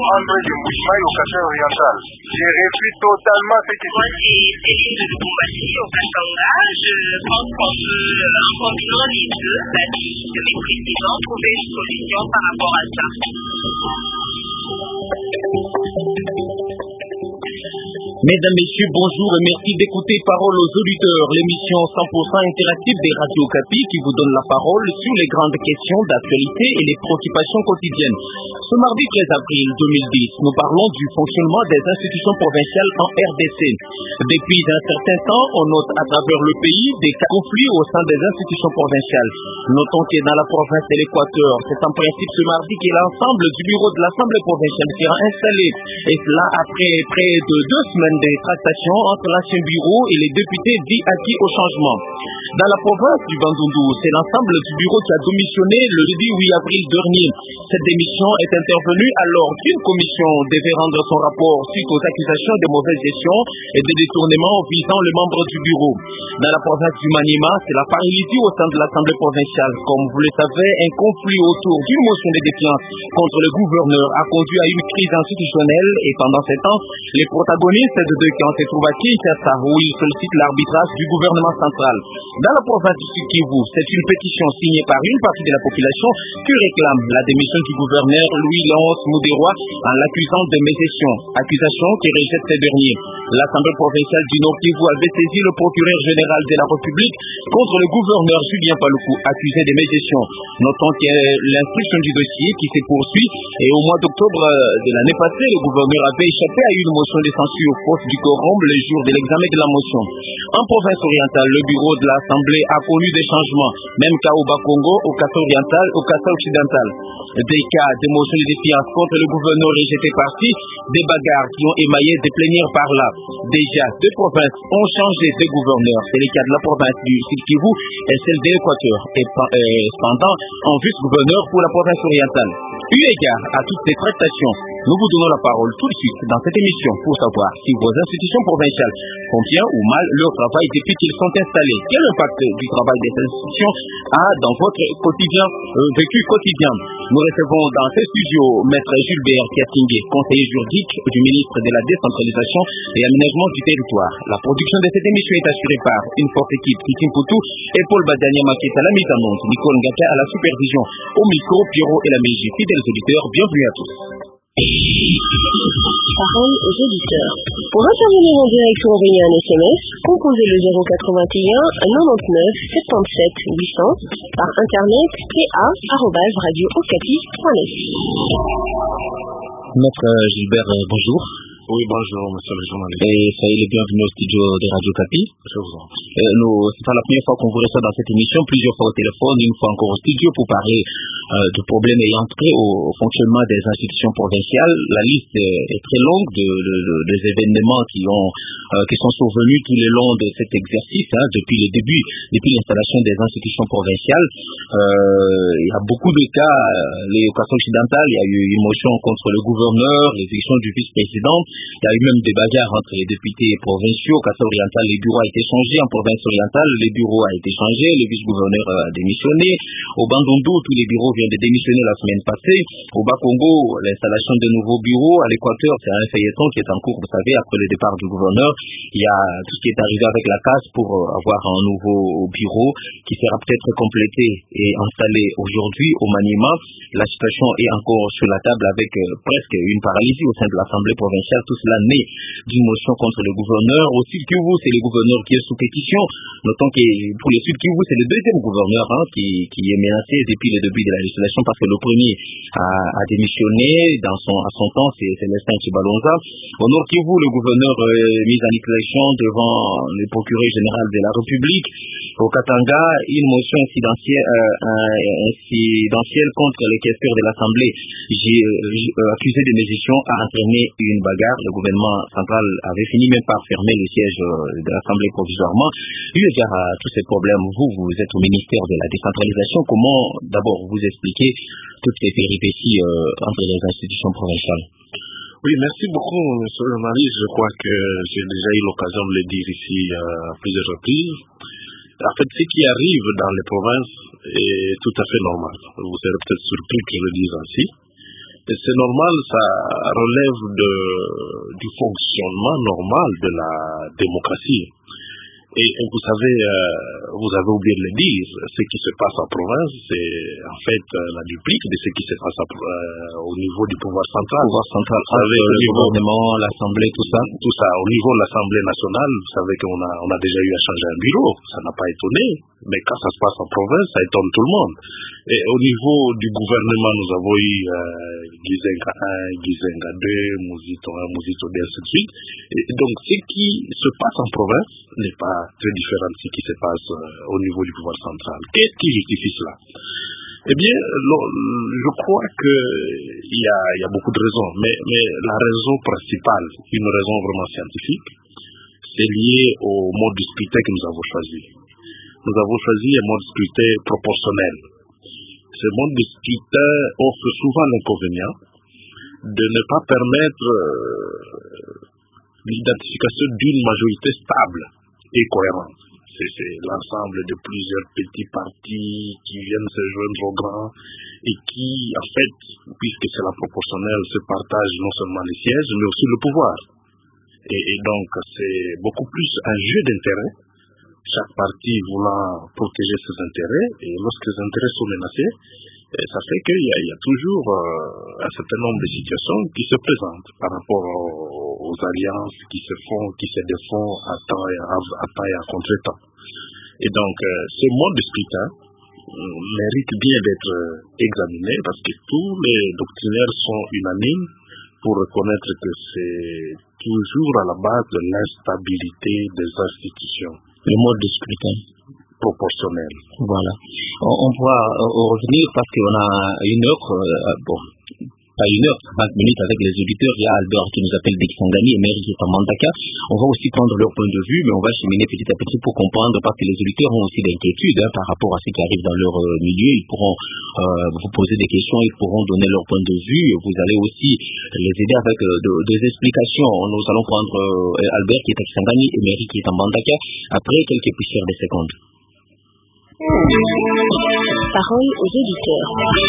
André de Mouimaï au Kassai oriental. J'ai refusé totalement ce qui Moi, c'est Céline de Lubumbashi au Katanga. Je pense qu'on peut, en combinant les deux, c'est-à-dire de mes présidents, trouver une solution par rapport à ça. Mesdames, Messieurs, bonjour et merci d'écouter Parole aux auditeurs, l'émission 100% interactive des Radio Okapi qui vous donne la parole sur les grandes questions d'actualité et les préoccupations quotidiennes. Ce mardi 13 avril 2010, nous parlons du fonctionnement des institutions provinciales en RDC. Depuis un certain temps, on note à travers le pays des conflits au sein des institutions provinciales. Notons que dans la province de l'Équateur, c'est en principe ce mardi que l'ensemble du bureau de l'Assemblée provinciale sera installé. Et cela après près de 2 semaines des tractations entre l'ancien bureau et les députés dits acquis au changement. Dans la province du Bandundu, c'est l'ensemble du bureau qui a démissionné le jeudi 8 avril dernier. Cette démission est intervenue alors qu'une commission devait rendre son rapport suite aux accusations de mauvaise gestion et de détournement visant les membres du bureau. Dans la province du Maniema, c'est la paralysie au sein de l'Assemblée provinciale. Comme vous le savez, un conflit autour d'une motion de défiance contre le gouverneur a conduit à une crise institutionnelle et pendant ce temps, les protagonistes de deux camps se trouvent à Kinshasa où ils sollicitent l'arbitrage du gouvernement central. Dans la province du Sud Kivu, c'est une pétition signée par une partie de la population qui réclame la démission du gouverneur Louis-Léonce Mouderoy en l'accusant de mégestion, accusation qui rejette ce dernier. L'Assemblée provinciale du Nord Kivu avait saisi le procureur général de la République contre le gouverneur Julien Paluku, accusé de mégestion. Notons que l'instruction du dossier qui se poursuit et au mois d'octobre de l'année passée, le gouverneur avait échappé à une motion de censure faute du quorum le jour de l'examen de la motion. En province orientale, le bureau de l'Assemblée a connu des changements, même qu'à Oba-Congo, au Kassai oriental, au Kassai occidental. Des cas de motion de défiance contre le gouverneur rejeté par-ci, des bagarres qui ont émaillé des plénières par là. Déjà, 2 provinces ont changé de gouverneur. C'est le cas de la province du Sud Kivu et celle de l'Équateur. Et cependant, en vice-gouverneur pour la province orientale. Eu égard à toutes ces tractations, nous vous donnons la parole tout de suite dans cette émission pour savoir si vos institutions provinciales font bien ou mal leur travail depuis qu'ils sont installés. Quel impact du travail des institutions a dans votre quotidien, vécu quotidien? Nous recevons dans ces studios Maître Gilbert Kiatingé, conseiller juridique du ministre de la Décentralisation et Aménagement du Territoire. La production de cette émission est assurée par une forte équipe Christine Poutou et Paul Badania Maketa à la mise en onde, Nicole Ngaka à la supervision, au micro, Pierrot et la Mégie. Fidèles auditeurs, bienvenue à tous. Parole aux auditeurs. Pour intervenir en direct ou envoyer un SMS, composez le 081 99 77 800 par internet pa@radiookapi.net. Maître Gilbert, bonjour. Oui, bonjour, monsieur le journaliste. Et soyez les bienvenus au studio de Radio Okapi. Je vous en prie. C'est pas la première fois qu'on vous reçoit dans cette émission, plusieurs fois au téléphone, une fois encore au studio pour parler de problèmes ayant trait au fonctionnement des institutions provinciales. La liste est très longue des événements qui sont survenus tout le long de cet exercice, depuis le début, depuis l'installation des institutions provinciales. Il y a beaucoup de cas, les Kassai occidentales, il y a eu une motion contre le gouverneur, l'élection du vice-président. Il y a eu même des bagarres entre les députés provinciaux. Kassai oriental, les bureaux ont été changés. En province orientale, les bureaux ont été changés. Le vice-gouverneur a démissionné. Au Bandundu, tous les bureaux viennent de démissionner la semaine passée. Au Bas-Congo, l'installation de nouveaux bureaux. À l'Équateur, c'est un feuilleton qui est en cours, vous savez, après le départ du gouverneur. Il y a tout ce qui est arrivé avec la CAS pour avoir un nouveau bureau qui sera peut-être complété et installé aujourd'hui au Maniema. La situation est encore sur la table avec presque une paralysie au sein de l'Assemblée provinciale. Tout cela naît d'une motion contre le gouverneur. Au Sud Kivu, c'est le gouverneur qui est sous pétition. Notons que pour le Sud Kivu, c'est le deuxième gouverneur qui est menacé depuis le début de la législation parce que le premier a démissionné à son temps, c'est Célestin Chibalonza. Au Nord Kivu, le gouverneur est mis en accusation devant le procureur général de la République. Au Katanga, une motion incidentielle contre les questeurs de l'Assemblée accusés de mégestion a entraîné une bagarre. Le gouvernement central avait fini même par fermer le siège de l'Assemblée provisoirement. Eu égard à tous ces problèmes, vous êtes au ministère de la Décentralisation. Comment d'abord vous expliquez toutes ces péripéties entre les institutions provinciales? Oui, merci beaucoup, monsieur le journaliste. Je crois que j'ai déjà eu l'occasion de le dire ici à plusieurs reprises. En fait, ce qui arrive dans les provinces est tout à fait normal. Vous serez peut-être surpris que je le dise ainsi. C'est normal, ça relève du fonctionnement normal de la démocratie. Et vous savez, vous avez oublié de le dire, ce qui se passe en province, c'est en fait la duplique de ce qui se passe au niveau du pouvoir central. Vous savez, le gouvernement, l'Assemblée, tout ça. Tout ça. Au niveau de l'Assemblée nationale, vous savez qu'on a déjà eu à changer un bureau. Ça n'a pas étonné. Mais quand ça se passe en province, ça étonne tout le monde. Et au niveau du gouvernement, nous avons eu Gizenga 1, Gizenga 2, Muzito 1, Muzito 2, ainsi de suite. Et donc, ce qui se passe en province n'est pas très différent de ce qui se passe au niveau du pouvoir central. Qu'est-ce qui justifie cela? Eh bien, je crois qu'il y a beaucoup de raisons, mais la raison principale, une raison vraiment scientifique, c'est lié au mode de scrutin que nous avons choisi. Nous avons choisi un mode de scrutin proportionnel. Ce mode de scrutin offre souvent l'inconvénient de ne pas permettre l'identification d'une majorité stable et cohérente. C'est l'ensemble de plusieurs petits partis qui viennent se joindre aux grands et qui, en fait, puisque c'est la proportionnelle, se partagent non seulement les sièges, mais aussi le pouvoir. Et donc, c'est beaucoup plus un jeu d'intérêts, chaque parti voulant protéger ses intérêts, et lorsque les intérêts sont menacés, ça fait qu'il y a toujours un certain nombre de situations qui se présentent par rapport aux alliances qui se font, qui se défont à temps et à contre-temps. Et donc, ce mode de scrutin mérite bien d'être examiné parce que tous les doctrinaires sont unanimes pour reconnaître que c'est toujours à la base de l'instabilité des institutions. Le mode de scrutin proportionnel. Voilà. On pourra revenir parce qu'on a une heure, pas une heure, 20 minutes avec les auditeurs. Il y a Albert qui nous appelle d'Exangani et Mary qui est en Mandaka. On va aussi prendre leur point de vue, mais on va cheminer petit à petit pour comprendre parce que les auditeurs ont aussi des inquiétudes par rapport à ce qui arrive dans leur milieu. Ils pourront vous poser des questions, ils pourront donner leur point de vue. Vous allez aussi les aider avec des explications. Nous allons prendre Albert qui est à Kisangani et Mary qui est en Mandaka après quelques poussières de secondes. Parole aux auditeurs.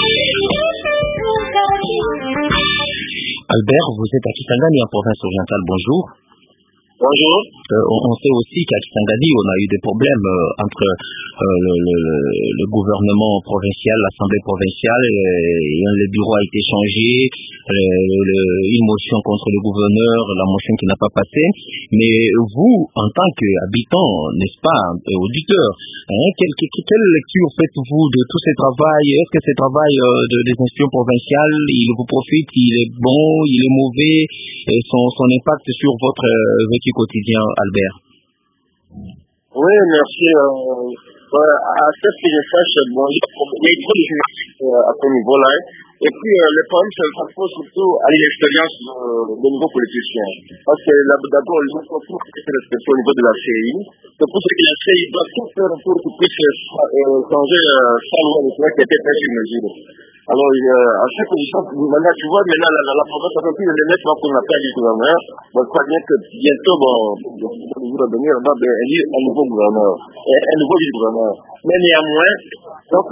Albert, vous êtes à Kisangani en province orientale. Bonjour. Bonjour. On sait aussi qu'à Kisangani, on a eu des problèmes entre le gouvernement provincial, l'Assemblée provinciale, et le bureau a été changé, une motion contre le gouverneur, la motion qui n'a pas passé. Mais vous, en tant qu'habitant, n'est-ce pas, auditeur, quelle lecture faites-vous de tout ce travail? Est-ce que ce travail des institutions provinciales, il vous profite, il est bon, il est mauvais, et son impact sur votre vécu quotidien, Albert? Oui, merci. À ce que je sache, bon, il y a trop de journalistes à ce niveau-là. Et puis, le problème se pose surtout à l'expérience de nouveaux politiciens. Parce que d'abord, ils ont tout fait respecter au niveau de la CI. C'est pour ça que la CI doit tout faire pour qu'ils puissent changer sa loi qui était faite sur mesure. Alors, à chaque position, maintenant, tu vois, la province a fait plus de 9 mois qu'on n'a pas dit gouverneur. Bon, je crois bien que bientôt, nous va venir, on va élire un nouveau gouverneur, un nouveau vice-gouverneur. Mais néanmoins, donc,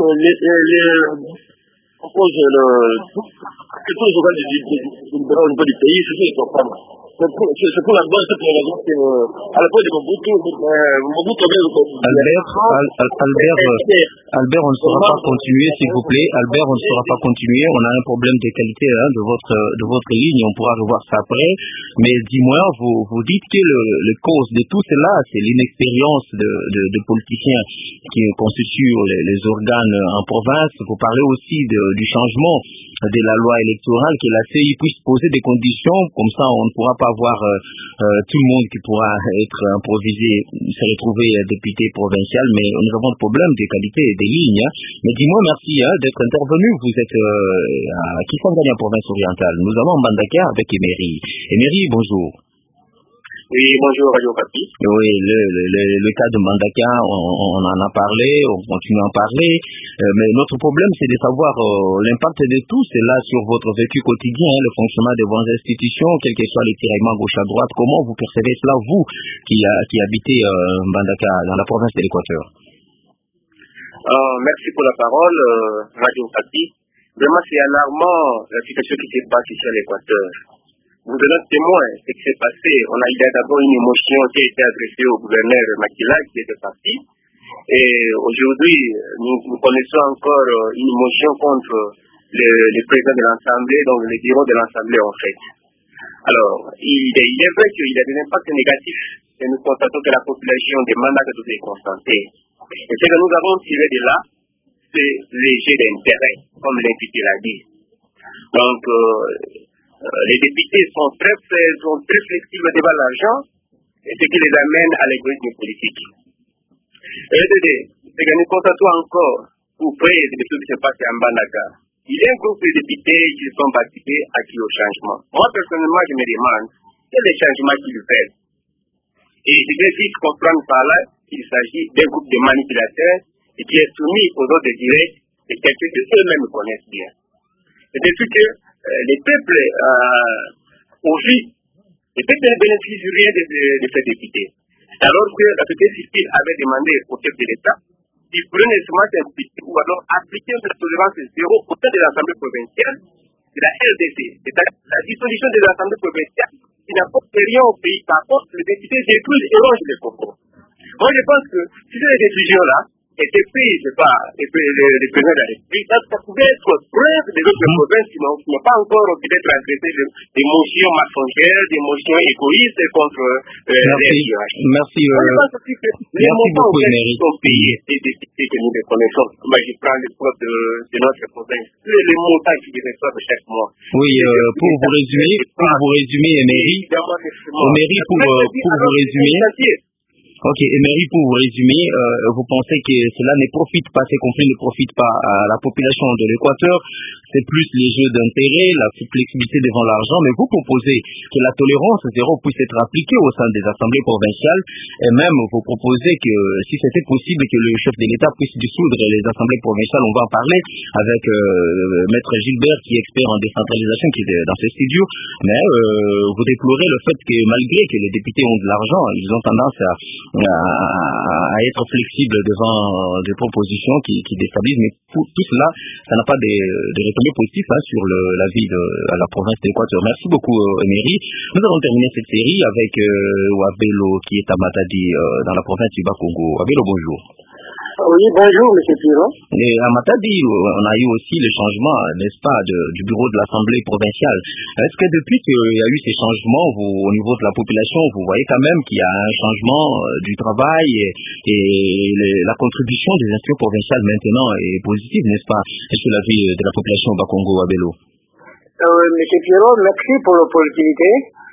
on pose que tous les organes du niveau du pays, c'est ce qu'ils comprennent. C'est pour la bonne raison que, à la fois de Mobutu, Albert, on ne saura pas continuer, s'il vous plaît. Albert, on ne saura pas continuer. On a un problème de qualité de votre ligne. On pourra revoir ça après. Mais dis-moi, vous dites que le cause de tout cela, c'est l'inexpérience de politiciens qui constituent les organes en province. Vous parlez aussi du changement de la loi électorale, que la CI puisse poser des conditions, comme ça on ne pourra pas avoir tout le monde qui pourra être improvisé, se retrouver député provincial, mais nous avons un problème de qualité des lignes. Mais dis-moi, merci d'être intervenu. Vous êtes à Kisangani en province orientale. Nous allons en Bandaka avec Emery. Emery, bonjour. Oui, bonjour Radio Okapi. Oui, le cas de Mandaka, on en a parlé, on continue à en parler, mais notre problème c'est de savoir l'impact de tout cela sur votre vécu quotidien, le fonctionnement de vos institutions, quel que soit les tiraillements gauche à droite. Comment vous percevez cela, vous qui habitez Mandaka, dans la province de l'Équateur? Merci pour la parole, Radio Okapi. Vraiment, c'est alarmant la situation qui se passe ici à l'Équateur. Vous êtes témoin de ce qui s'est passé. Il y a d'abord une émotion qui a été adressée au gouverneur Makila qui était parti. Et aujourd'hui, nous connaissons encore une émotion contre le président de l'Assemblée, donc le bureau de l'Assemblée en fait. Alors, il est vrai qu'il y a des impacts négatifs et nous constatons que la population demande à tous les constater. Et ce que nous avons tiré de là, c'est léger d'intérêt, comme l'invité l'a dit. Donc, les députés sont très flexibles devant l'argent, et ce qui les amène à l'égoïsme politique. Et ce que nous constatons encore, auprès de tout ce qui se passe à Mbandaka, il y a un groupe de députés qui sont participés acquis au changement. Moi, personnellement, je me demande quel est le changement qu'ils veulent. Et je vais vite comprendre par là qu'il s'agit d'un groupe de manipulateurs et qui est soumis aux ordres directs de quelqu'un que eux-mêmes connaissent bien. Et depuis que les peuples, les peuples ne bénéficient rien de ces députés. Alors que la société civile avait demandé au chef de l'État qu'il prenait seulement s'impliquer ou alors appliquer la tolérance zéro au sein de l'Assemblée provinciale de la RDC. C'est-à-dire la disposition de l'Assemblée provinciale qui n'apporte rien au pays. Par contre, les députés détruisent et rongent les cocos. Moi, je pense que si ces décisions-là étaient prises par les présidents de la République, ça pouvait être preuve des autres provinces qui n'ont pas encore peut-être adressé des motions mensongères, des motions égoïstes contre les RIH. Merci. Je pense aussi que les montants qui sont payés des députés que nous les connaissons, je prends les preuves de notre province, les montants qu'ils reçoivent chaque mois. Oui, pour vous résumer, Emery, Ok, Emery, pour vous résumer, vous pensez que cela ne profite pas, ces conflits ne profitent pas à la population de l'Équateur, c'est plus les jeux d'intérêt, la flexibilité devant l'argent, mais vous proposez que la tolérance zéro puisse être appliquée au sein des assemblées provinciales, et même vous proposez que si c'était possible que le chef de l'État puisse dissoudre les assemblées provinciales. On va en parler avec Maître Gilbert qui est expert en décentralisation qui est dans ce studio, mais vous déplorez le fait que malgré que les députés ont de l'argent, ils ont tendance à être flexibles devant des propositions qui déstabilisent, mais tout cela, ça n'a pas de retombées positives sur la vie de la province de l'Équateur. Merci beaucoup, Emery. Nous allons terminer cette série avec Wabelo qui est à Matadi dans la province du Bas-Congo. Wabelo, bonjour. Oui, bonjour, M. Piron. Et à Matadi, on a eu aussi le changement, n'est-ce pas, du bureau de l'Assemblée provinciale. Est-ce que depuis qu'il y a eu ces changements au niveau de la population, vous voyez quand même qu'il y a un changement du travail et la contribution des institutions provinciales maintenant est positive, n'est-ce pas, sur la vie de la population au Bas-Congo, à Bello? M. Piron, merci pour l'opportunité.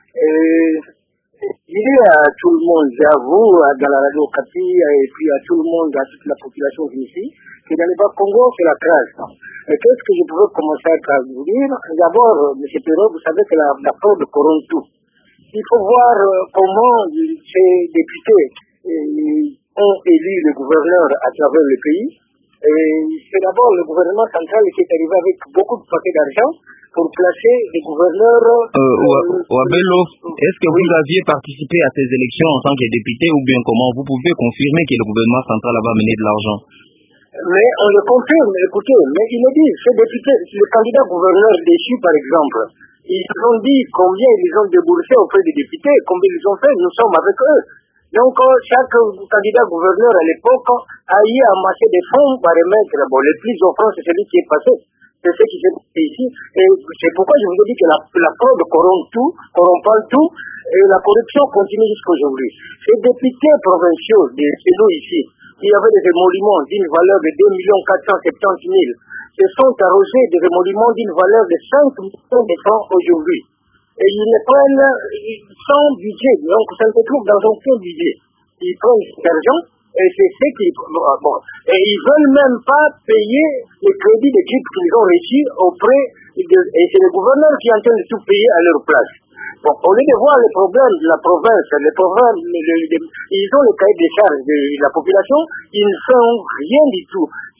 Je dis à tout le monde, j'avoue, dans la radio Okapi, et puis à tout le monde, à toute la population ici, que dans le Bas-Congo, c'est la crasse. Et qu'est-ce que je pourrais commencer à vous dire? D'abord, M. Perrault, vous savez que la fraude corrompt tout. Il faut voir comment ces députés ont élu le gouverneur à travers le pays. Et c'est d'abord le gouvernement central qui est arrivé avec beaucoup de paquets d'argent pour placer les gouverneurs... Wabelo, est-ce que vous aviez participé à ces élections en tant que député ou bien comment vous pouvez confirmer que le gouvernement central va mener de l'argent? Mais on le confirme, écoutez, mais il me dit, ces députés, le candidat gouverneur déchu par exemple, ils ont dit combien ils ont déboursé auprès des députés, combien ils ont fait, nous sommes avec eux. Donc chaque candidat gouverneur à l'époque a eu à amasser des fonds par remettre. Bon, le plus offrant, c'est celui qui est passé. C'est ce qui s'est passé ici. Et c'est pourquoi je vous ai dit que la fraude corrompt tout, et la corruption continue jusqu'aujourd'hui. Ces députés provinciaux chez nous ici, il y avait des émoluments d'une valeur de 2 470 000, se sont arrosés des émoluments d'une valeur de 5 millions de francs aujourd'hui. Et ils les prennent sans budget, donc ça ne se trouve dans aucun budget. Ils prennent cet argent, et c'est ce qu'ils... Bon, et ils ne veulent même pas payer les crédits d'équipe qu'ils ont reçus auprès et c'est le gouverneur qui est en train de tout payer à leur place. Bon, au lieu de voir les problèmes de la province, ils ont le cahier des charges de la population, ils ne font rien du tout.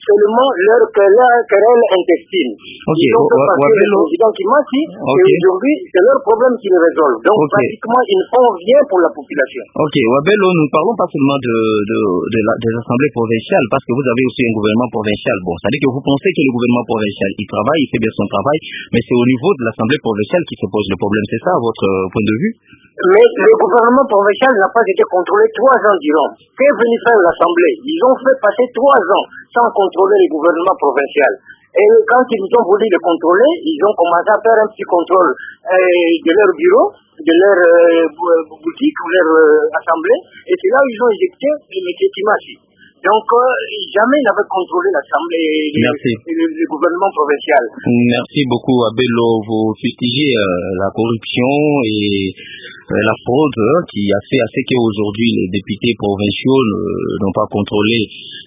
seulement leur querelle intestine. Okay. Ils ont fait passer le président Kimasi, et aujourd'hui, c'est leur problème qui le résolvent. Donc, pratiquement, ils ne font rien pour la population. Ok, Wabelo, nous ne parlons pas seulement des assemblées provinciales, parce que vous avez aussi un gouvernement provincial. Bon, ça veut dire que vous pensez que le gouvernement provincial, il travaille, il fait bien son travail, mais c'est au niveau de l'assemblée provinciale qui se pose le problème. C'est ça, votre point de vue? Mais le gouvernement provincial n'a pas été contrôlé 3 ans durant. Qu'est venu faire l'Assemblée? Ils ont fait passer 3 ans sans contrôler le gouvernement provincial. Et quand ils ont voulu le contrôler, ils ont commencé à faire un petit contrôle de leur bureau, de leur boutique ou leur assemblée. Et c'est là où ils ont éjecté M. Kimasi. Donc, jamais il n'avait contrôlé l'Assemblée et le gouvernement provincial. Merci beaucoup, Abelo. Vous fustigez la corruption et la fraude qui a fait à ce qu'aujourd'hui les députés provinciaux n'ont pas contrôlé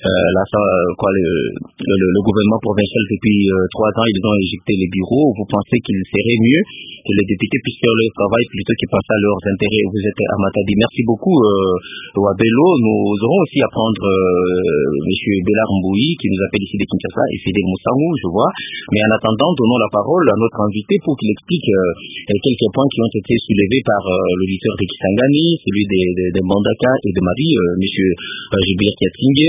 le gouvernement provincial depuis 3 ans. Ils ont éjecté les bureaux. Vous pensez qu'il serait mieux que les députés puissent faire leur travail plutôt que passer à leurs intérêts? Vous êtes à Matadi. Merci beaucoup, Abelo. Nous aurons aussi à prendre Monsieur Bélard Mboui, qui nous appelle ici de Kinshasa, et Fidel Moussamou, je vois. Mais en attendant, donnons la parole à notre invité pour qu'il explique quelques points qui ont été soulevés par l'auditeur de Kisangani, celui de Mbandaka et de Marie, Monsieur Gilbert Kiatsingé.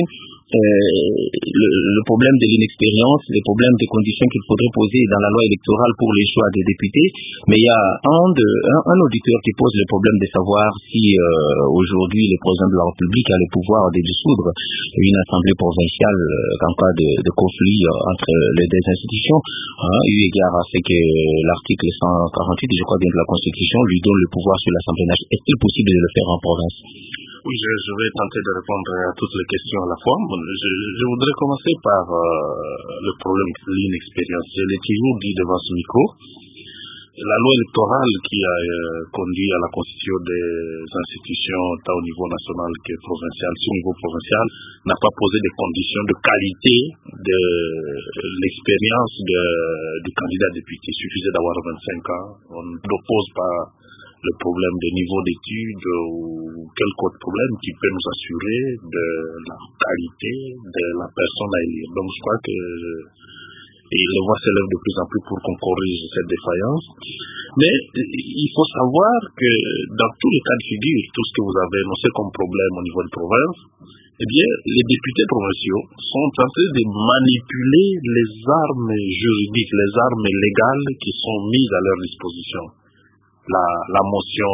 Le problème de l'inexpérience, le problème des conditions qu'il faudrait poser dans la loi électorale pour les choix des députés. Mais il y a un auditeur qui pose le problème de savoir si aujourd'hui le président de la République a le pouvoir de dissoudre une assemblée provinciale en cas de conflit entre les deux institutions, eu égard à ce que l'article 148, je crois bien, de la Constitution lui donne le pouvoir sur l'Assemblée nationale. Est-il possible de le faire en province? Oui, je vais tenter de répondre à toutes les questions à la fois. Je voudrais commencer par le problème de l'inexpérience. Je l'ai toujours dit devant ce micro. La loi électorale qui a conduit à la constitution des institutions tant au niveau national que provincial, sur le niveau provincial, n'a pas posé des conditions de qualité de l'expérience du candidat député. Il suffisait d'avoir 25 ans. On n'oppose pas le problème de niveau d'études ou quelque autre problème qui peut nous assurer de la qualité de la personne à élire. Donc je crois que les voix s'élèvent de plus en plus pour qu'on corrige cette défaillance. Mais il faut savoir que dans tous les cas de figure, tout ce que vous avez énoncé comme problème au niveau de province, eh bien, les députés provinciaux sont en train de manipuler les armes juridiques, les armes légales qui sont mises à leur disposition. La motion,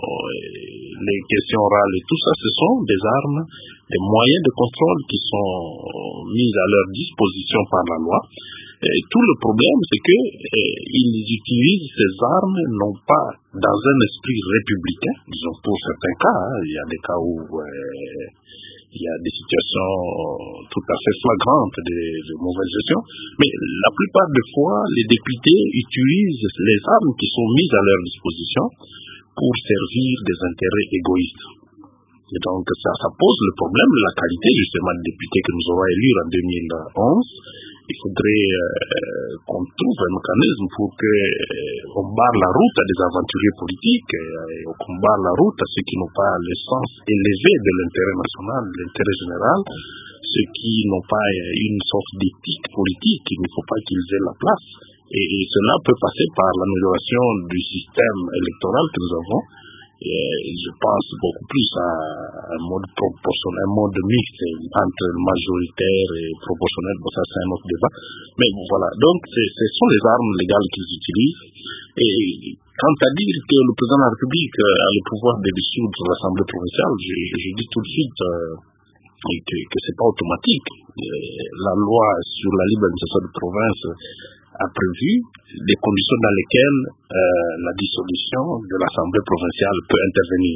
les questions orales et tout ça, ce sont des armes, des moyens de contrôle qui sont mis à leur disposition par la loi. Et tout le problème, c'est que ils utilisent ces armes non pas dans un esprit républicain, disons pour certains cas, il y a des cas où il y a des situations tout à fait flagrantes de mauvaise gestion, mais la plupart des fois, les députés utilisent les armes qui sont mises à leur disposition pour servir des intérêts égoïstes. Et donc, ça pose le problème de la qualité, justement, des députés que nous aurons élus en 2011. Il faudrait qu'on trouve un mécanisme pour qu'on barre la route à des aventuriers politiques, qu'on barre la route à ceux qui n'ont pas le sens élevé de l'intérêt national, de l'intérêt général, ceux qui n'ont pas une sorte d'éthique politique. Il ne faut pas qu'ils aient la place. Et cela peut passer par l'amélioration du système électoral que nous avons. Je pense beaucoup plus à un mode proportionnel, un mode mixte entre majoritaire et proportionnel. Bon, ça c'est un autre débat. Mais bon, voilà. Donc, ce sont les armes légales qu'ils utilisent. Et quant à dire que le président de la République a le pouvoir de dissoudre l'Assemblée provinciale, je dis tout de suite que c'est pas automatique. La loi sur la libre administration de province a prévu des conditions dans lesquelles la dissolution de l'Assemblée provinciale peut intervenir.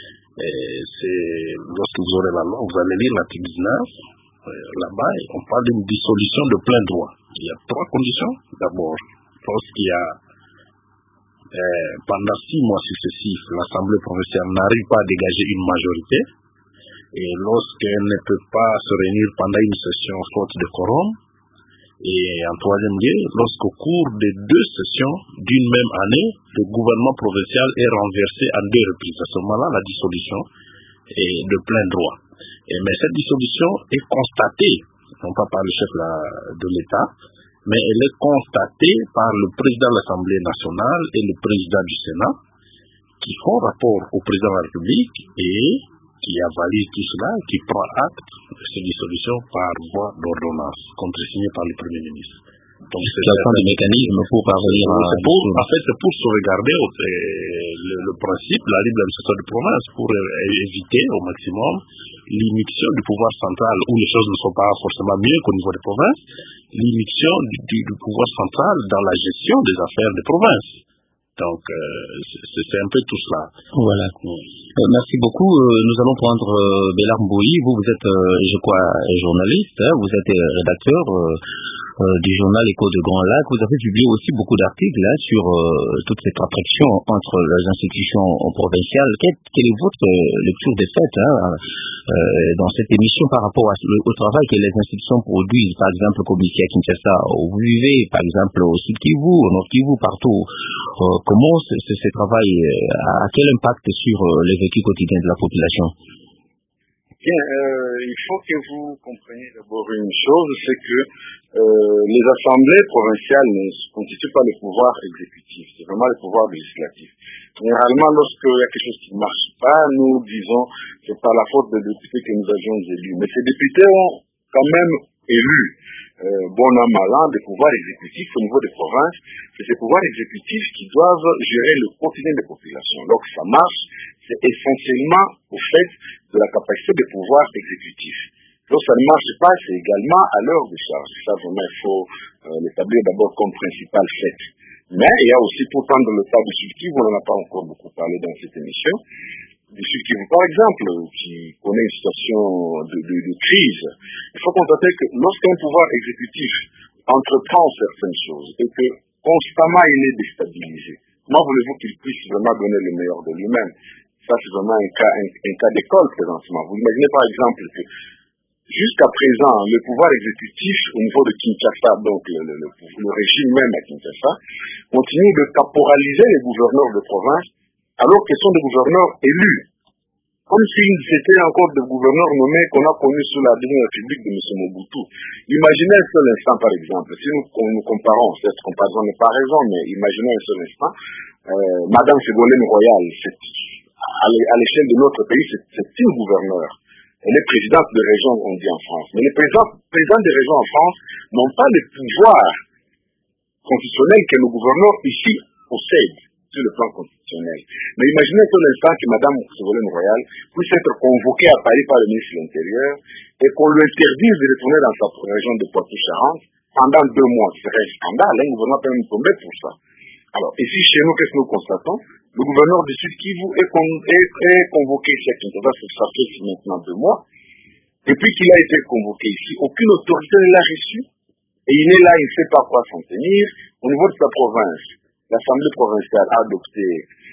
Lorsque vous aurez la loi, vous allez lire l'article 19, là-bas, on parle d'une dissolution de plein droit. Il y a 3 conditions. D'abord, lorsqu'il y a pendant 6 mois successifs, l'Assemblée provinciale n'arrive pas à dégager une majorité, et lorsqu'elle ne peut pas se réunir pendant une session faute de quorum, et en troisième lieu, lorsqu'au cours des 2 sessions d'une même année, le gouvernement provincial est renversé en 2 reprises. À ce moment-là, la dissolution est de plein droit. Mais cette dissolution est constatée non pas par le chef de l'État, mais elle est constatée par le président de l'Assemblée nationale et le président du Sénat, qui font rapport au président de la République et qui avalise tout cela, qui prend acte de ces dissolutions par voie d'ordonnance, contresignée par le Premier ministre. Donc, c'est des mécanismes pour parvenir à... En fait, c'est pour sauvegarder le principe, la libre administration de province, pour éviter au maximum l'immixtion du pouvoir central, où les choses ne sont pas forcément mieux qu'au niveau des provinces, l'immixtion du pouvoir central dans la gestion des affaires des provinces. Donc, c'est un peu tout cela. Voilà. Merci beaucoup. Nous allons prendre Bellar Mbouyi. Vous êtes, je crois, journaliste. Vous êtes rédacteur du journal Écho de Grand Lac. Vous avez publié aussi beaucoup d'articles sur toute cette attraction entre les institutions provinciales. Quelle est votre lecture des faits dans cette émission par rapport au travail que les institutions produisent, par exemple comme ici à Kinshasa, où vous vivez, par exemple au Sud Kivu, au Nord Kivu, partout. Comment ce travail a quel impact sur les vécus quotidiens de la population? Bien, il faut que vous compreniez d'abord une chose, c'est que les assemblées provinciales ne constituent pas le pouvoir exécutif, c'est vraiment le pouvoir législatif. Généralement, lorsqu'il y a quelque chose qui ne marche pas, nous disons que c'est par la faute des députés que nous avions élus. Mais ces députés ont quand même élu bon an, mal an, des pouvoirs exécutifs au niveau des provinces. C'est ces pouvoirs exécutifs qui doivent gérer le quotidien des populations. Donc ça marche, c'est essentiellement au fait de la capacité des pouvoirs exécutifs. Donc ça ne marche pas, c'est également à l'heure de charge. Ça vraiment, il faut l'établir d'abord comme principal fait. Mais il y a aussi, pour prendre le cas du Sud Kivu, on n'en a pas encore beaucoup parlé dans cette émission, du Sud Kivu par exemple, qui connaît une situation de crise. Il faut constater que lorsqu'un pouvoir exécutif entreprend certaines choses et que constamment il est déstabilisé, comment voulez-vous qu'il puisse vraiment donner le meilleur de lui-même? Ça c'est vraiment un cas d'école présentement. Vous imaginez par exemple que jusqu'à présent, le pouvoir exécutif au niveau de Kinshasa, donc le régime même à Kinshasa, continue de caporaliser les gouverneurs de province alors qu'ils sont des gouverneurs élus. Comme s'ils étaient encore des gouverneurs nommés qu'on a connus sous la dernière république de M. Mobutu. Imaginez un seul instant, par exemple, si nous comparons, cette comparaison n'est pas raison, mais imaginez un seul instant, Madame Ségolène Royal, à l'échelle de notre pays, c'est une gouverneure. Elle est présidente de région, on dit en France. Mais les présidents des régions en France n'ont pas le pouvoir constitutionnel que le gouverneur ici possède sur le plan constitutionnel. Mais imaginez pour l'instant que Mme Ségolène Royal puisse être convoquée à Paris par le ministre de l'Intérieur et qu'on lui interdise de retourner dans sa région de Poitou-Charentes pendant 2 mois. Ce serait un scandale, le gouvernement peut même tomber pour ça. Alors, ici, chez nous, qu'est-ce que nous constatons? Le gouverneur du Sud Kivu est convoqué ici à Kinshasa, ça fait maintenant 2 mois. Depuis qu'il a été convoqué ici, aucune autorité ne l'a reçu. Et il est là, il ne sait pas quoi s'en tenir. Au niveau de sa province, l'Assemblée provinciale a adopté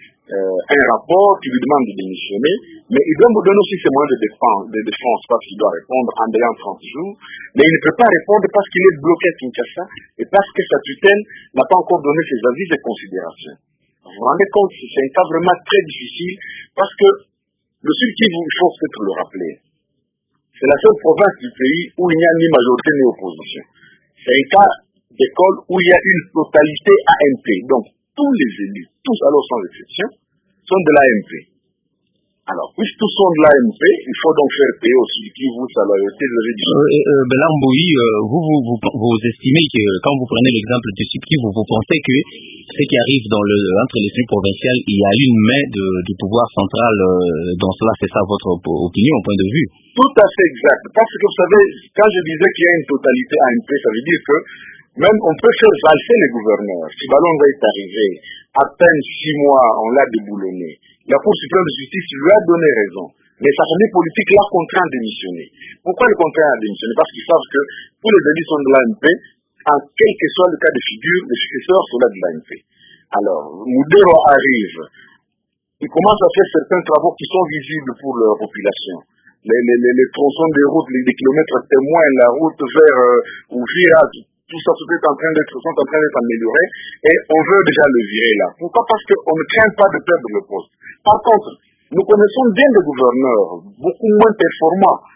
un rapport qui lui demande de démissionner, mais il doit nous donner aussi ses moyens de défense parce qu'il doit répondre en délai en 30 jours, mais il ne peut pas répondre parce qu'il est bloqué à Kinshasa et parce que sa tutelle n'a pas encore donné ses avis et considérations. Vous vous rendez compte, c'est un cas vraiment très difficile parce que le Sud Kivu, il faut peut-être le rappeler, c'est la seule province du pays où il n'y a ni majorité ni opposition. C'est un cas d'école où il y a une totalité AMP. Donc, tous les élus, tous alors sans exception, sont de l'AMP. Alors, puisque tous sont de l'AMP, il faut donc faire payer au Sud Kivu sa loyauté vis-à-vis du Sud. Bellar Mbouyi, vous estimez que quand vous prenez l'exemple du Sud Kivu, vous pensez que ce qui arrive entre les élites provinciales, il y a une main du pouvoir central dans cela, c'est ça votre opinion, point de vue? Tout à fait exact. Parce que vous savez, quand je disais qu'il y a une totalité AMP, ça veut dire que même on peut faire valser les gouverneurs. Si Balonga est arrivé, à peine 6 mois, on l'a déboulonné. La Cour suprême de justice lui a donné raison. Mais sa famille politique l'a contraint à démissionner. Pourquoi le contraint à démissionner? Parce qu'ils savent que tous les élus sont de l'AMP. En quel que soit le cas de figure, les successeurs sont là de l'AMP. Alors, Moudero arrive. Il commence à faire certains travaux qui sont visibles pour leur population. Les tronçons des routes, les kilomètres témoins, la route vers Ouvira, tout ça sont en train d'être améliorés et on veut déjà le virer là. Pourquoi? Parce qu'on ne craint pas de perdre le poste. Par contre, nous connaissons bien des gouverneurs beaucoup moins performants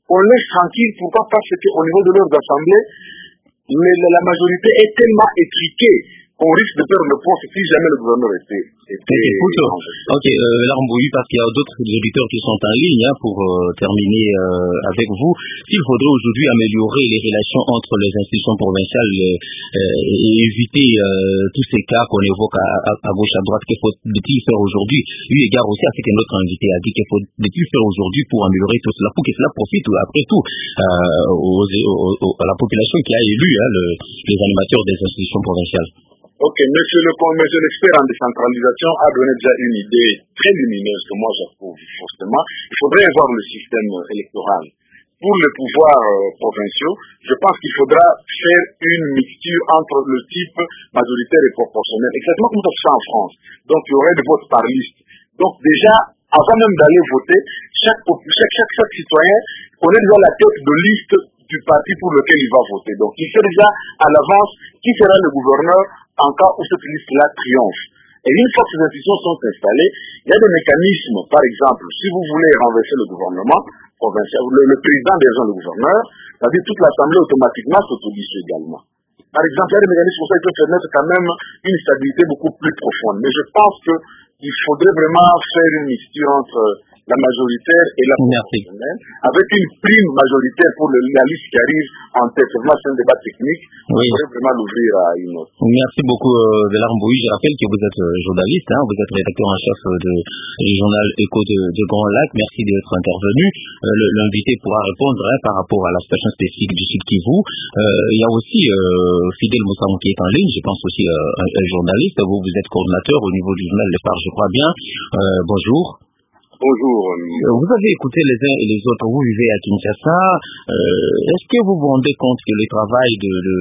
on laisse tranquille. Pourquoi? Parce qu'au niveau de leurs assemblées, la majorité est tellement étriquée qu'on risque de perdre le poste si jamais le gouverneur était Ok, Lambouille, parce qu'il y a d'autres auditeurs qui sont en ligne pour terminer avec vous. S'il faudrait aujourd'hui améliorer les relations entre les institutions provinciales et éviter tous ces cas qu'on évoque à gauche, à droite, qu'il faut-il faire aujourd'hui, eu égard aussi à ce que notre invité a dit, qu'il faut-il faire aujourd'hui pour améliorer tout cela, pour que cela profite après tout à la population qui a élu les animateurs des institutions provinciales. Ok, monsieur l'expert en décentralisation a donné déjà une idée très lumineuse que moi j'approuve fortement. Il faudrait avoir le système électoral. Pour les pouvoirs provinciaux, je pense qu'il faudra faire une mixture entre le type majoritaire et proportionnel, exactement comme ça se fait en France. Donc il y aurait des votes par liste. Donc déjà, avant même d'aller voter, chaque citoyen connaît déjà la tête de liste du parti pour lequel il va voter. Donc il sait déjà à l'avance qui sera le gouverneur en cas où cette liste-là triomphe. Et une fois que ces institutions sont installées, il y a des mécanismes. Par exemple, si vous voulez renverser le gouvernement provincial, le président devient le gouverneur, c'est-à-dire toute l'Assemblée automatiquement s'autodissout également. Par exemple, il y a des mécanismes comme ça qui peuvent permettre quand même une stabilité beaucoup plus profonde. Mais je pense qu'il faudrait vraiment faire une mixture entre la majoritaire et la proportionnelle, avec une prime majoritaire pour la liste qui arrive en tête. C'est un débat technique. Oui. Il faudrait vraiment l'ouvrir à une autre. Merci beaucoup, Lambouille. Je rappelle que vous êtes journaliste, vous êtes rédacteur en chef du journal Écho de Grand Lac. Merci d'être intervenu. L'invité pourra répondre par rapport à la situation spécifique du Sud Kivu. Il y a aussi Fidèle Moussamou qui est en ligne, je pense aussi un journaliste. Vous êtes coordinateur au niveau du journal Le Phare, je crois bien. Bonjour. Bonjour. Vous avez écouté les uns et les autres, vous vivez à Kinshasa. Est-ce que vous vous rendez compte que le travail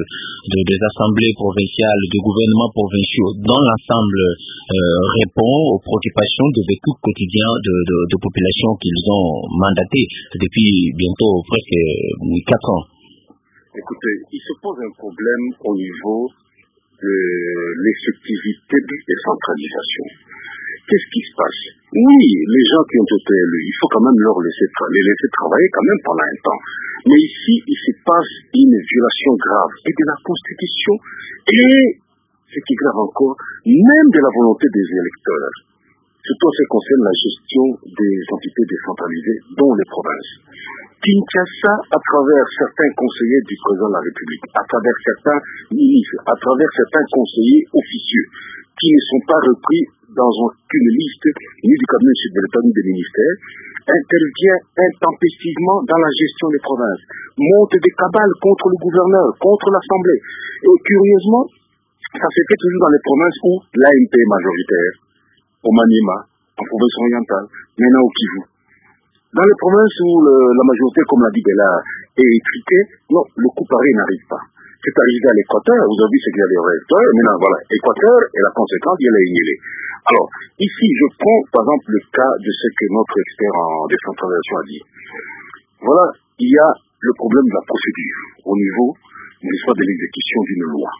des assemblées provinciales, des gouvernements provinciaux, dans l'ensemble, répond aux préoccupations de vécu quotidien de populations qu'ils ont mandatées depuis bientôt presque 4 ans? Écoutez, il se pose un problème au niveau de l'effectivité de la décentralisation. Qu'est-ce qui se passe? Oui, les gens qui ont été élus, il faut quand même les laisser travailler quand même pendant un temps. Mais ici, il se passe une violation grave et de la Constitution et, ce qui est grave encore, même de la volonté des électeurs. Surtout en ce qui concerne la gestion des entités décentralisées, dont les provinces. Kinshasa, à travers certains conseillers du président de la République, à travers certains ministres, à travers certains conseillers officieux, qui ne sont pas repris dans aucune liste, ni du cabinet de l'État, ni des ministères, intervient intempestivement dans la gestion des provinces, monte des cabales contre le gouverneur, contre l'Assemblée. Et curieusement, ça se fait toujours dans les provinces où l'ANP est majoritaire, au Maniema, en province orientale, maintenant au Kivu. Dans les provinces où la majorité, comme l'a dit Bella, est étriquée, non, le coup pareil n'arrive pas. C'est arrivé à l'Équateur, vous avez vu ce qu'il y a des réacteurs, maintenant voilà, Équateur et la conséquence, il y a les Yélé. Alors, ici, je prends par exemple le cas de ce que notre expert en décentralisation a dit. Voilà, il y a le problème de la procédure au niveau, n'est-ce pas, de l'exécution d'une loi.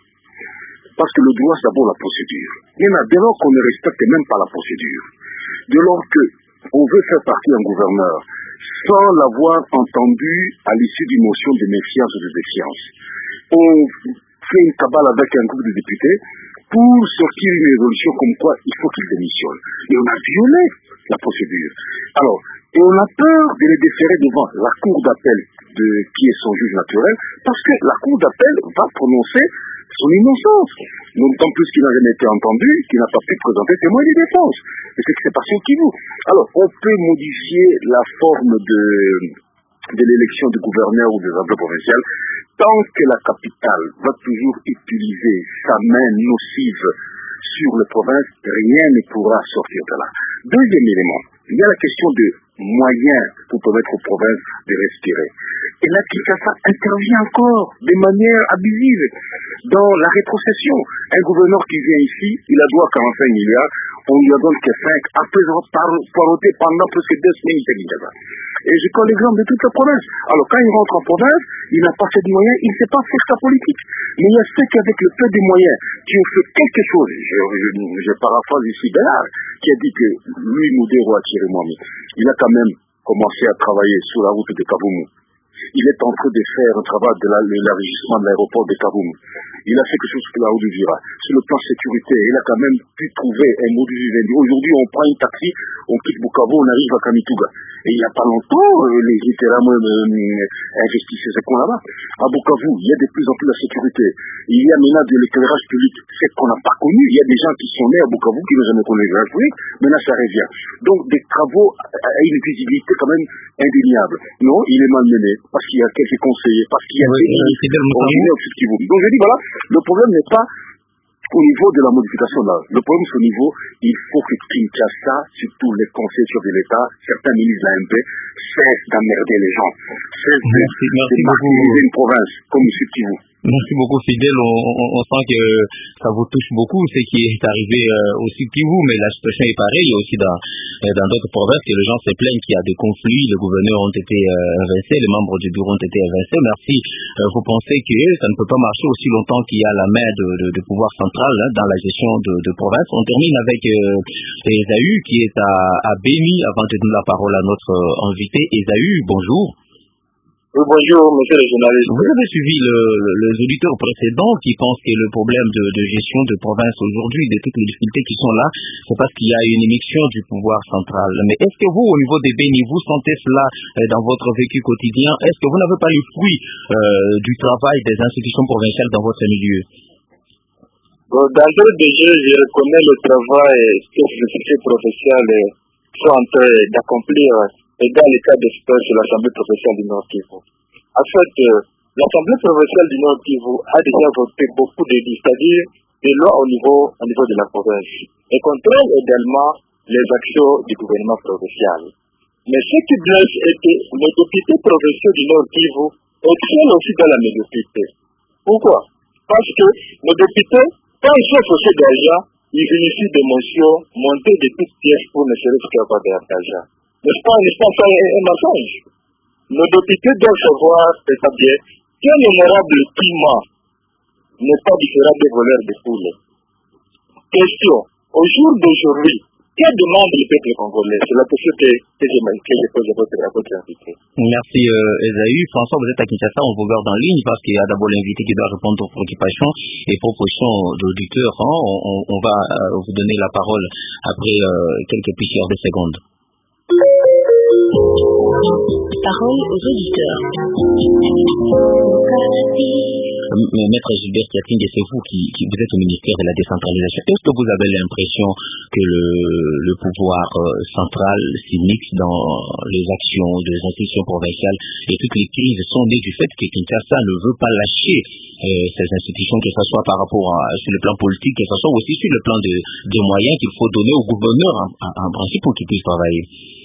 Parce que le droit, c'est d'abord la procédure. Maintenant, dès lors qu'on ne respecte même pas la procédure, dès lors qu'on veut faire partie d'un gouverneur sans l'avoir entendu à l'issue d'une motion de méfiance ou de défiance, on fait une cabale avec un groupe de députés pour sortir une résolution comme quoi il faut qu'il démissionne. Et on a violé la procédure. Alors, et on a peur de les déférer devant la cour d'appel qui est son juge naturel, parce que la cour d'appel va prononcer son innocence. D'autant plus qu'il n'a jamais été entendu, qu'il n'a pas pu présenter témoin de défense. Et c'est ce qui s'est passé au Kivu. Alors, on peut modifier la forme de l'élection du gouverneur ou des assemblées provinciales, tant que la capitale va toujours utiliser sa main nocive sur les provinces, rien ne pourra sortir de là. Deuxième élément, il y a la question de moyens pour permettre aux provinces de respirer. Et là, Kinshasa intervient encore de manière abusive dans la rétrocession. Un gouverneur qui vient ici, il a droit à 45 milliards, on lui en donne que 5, après avoir poireauté pendant presque 2 semaines à Kinshasa. Et je prends l'exemple de toute la province. Alors quand il rentre en province, il n'a pas fait de moyens, il ne sait pas faire sa politique. Mais il y a ceux qui, avec le peu de moyens, qui ont fait quelque chose. Je paraphrase ici Bellard, qui a dit que lui, Moudéro a tiré Moami. Il a quand même commencé à travailler sur la route de Kaboumou. il est en train de faire un travail de l'élargissement de l'aéroport de Kaboum. Il a fait quelque chose que là-haut de Vira. Sur le plan sécurité, il a quand même pu trouver un modus vivendi. Aujourd'hui, on prend une taxi, on quitte Bukavu, on arrive à Kamituga. Et il n'y a pas longtemps, les Itérams investissaient ce qu'on là-bas. À Bukavu, il y a de plus en plus la sécurité. Il y a maintenant de l'éclairage public, c'est qu'on n'a pas connu. Il y a des gens qui sont nés à Bukavu qui n'ont jamais connu l'éclairage public. Maintenant, ça revient. Donc, des travaux à une visibilité quand même indéniable. Non, il est malmené parce qu'il y a quelques conseillers, parce qu'il y a des objectifs. Donc, je dis, voilà, le problème n'est pas au niveau de la modification là. Le problème, c'est au niveau, il faut que Kinshasa, surtout les conseillers de l'État, certains ministres de l'AMP, cessent d'emmerder les gens, cessent de martyriser une province comme M. Kivu. Merci beaucoup, Fidèle. On sent que ça vous touche beaucoup, ce qui est arrivé aussi Kivu, mais la situation est pareille aussi dans d'autres provinces, que les gens se plaignent qu'il y a des conflits, les gouverneurs ont été invincés, les membres du bureau ont été invincés. Merci. Vous pensez que ça ne peut pas marcher aussi longtemps qu'il y a la main de pouvoir central dans la gestion de province. On termine avec Esaü qui est à Béni, avant de donner la parole à notre invité. Esaü, bonjour. Oui, bonjour, monsieur le journaliste. Vous avez suivi les auditeurs précédents qui pensent que le problème de gestion de province aujourd'hui, de toutes les difficultés qui sont là, c'est parce qu'il y a une émission du pouvoir central. Mais est-ce que vous, au niveau des Béni, vous sentez cela dans votre vécu quotidien? Est-ce que vous n'avez pas les fruits du travail des institutions provinciales dans votre milieu? D'entrée de jeu, je reconnais le travail que les institutions provinciales sont en train d'accomplir. Et dans le cas d'espèce de l'Assemblée provinciale du Nord Kivu. En fait, l'Assemblée provinciale du Nord Kivu a déjà voté beaucoup de lois, c'est-à-dire des lois au niveau de la province, et contrôle également les actions du gouvernement provincial. Mais ce qui blesse est que les députés provinciaux du Nord Kivu excellent aussi dans la médiocrité. Pourquoi? Parce que les députés, quand ils sont faussés d'argent, ils bénéficient des motions montées de toutes pièces pour ne serait-ce qu'avoir d'argent. N'est-ce pas ça un mensonge? Nos députés doivent savoir, c'est-à-dire, qu'un honorable climat n'est pas différent des voleurs de poules. Question. Au jour d'aujourd'hui, que demande le peuple congolais? C'est la question que je pose à votre invité. Merci Esaü. François, vous êtes à Kinshasa, on vous garde en ligne parce qu'il y a d'abord l'invité qui doit répondre aux préoccupations et propositions d'auditeurs. On va vous donner la parole après quelques piqûres de secondes. Parole aux auditeurs. Maître Gilbert Kiating, c'est vous qui vous êtes au ministère de la décentralisation. Est-ce que vous avez l'impression que le pouvoir central s'immisce dans les actions des institutions provinciales et toutes les crises sont nées du fait que Kinshasa ne veut pas lâcher ces institutions, que ce soit par rapport sur le plan politique, que ce soit aussi sur le plan des moyens qu'il faut donner aux gouverneurs en principe pour qu'ils puissent travailler?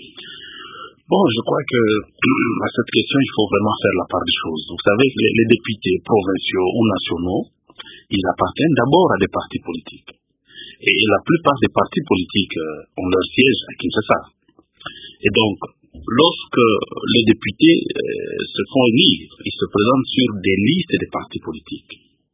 Bon, je crois que à cette question, il faut vraiment faire la part des choses. Vous savez, les députés provinciaux ou nationaux, ils appartiennent d'abord à des partis politiques. Et la plupart des partis politiques ont leur siège à Kinshasa. Et donc, lorsque les députés se font élire, ils se présentent sur des listes des partis politiques.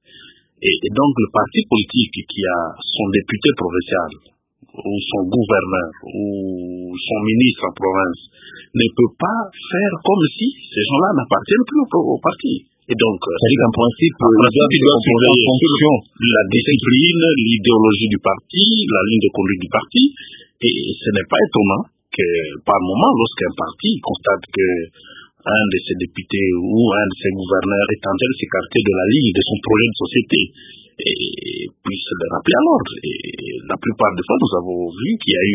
Et donc, le parti politique qui a son député provincial, ou son gouverneur, ou son ministre en province, ne peut pas faire comme si ces gens-là n'appartiennent plus au parti. Et donc, c'est-à-dire qu'en principe, ils doivent surveiller la discipline, l'idéologie du parti, la ligne de conduite du parti. Et ce n'est pas étonnant que, par moment, lorsqu'un parti constate que un de ses députés ou un de ses gouverneurs est en train de s'écarter de la ligne de son projet de société, et puisse le rappeler à l'ordre. Et la plupart des fois, nous avons vu qu'il y a eu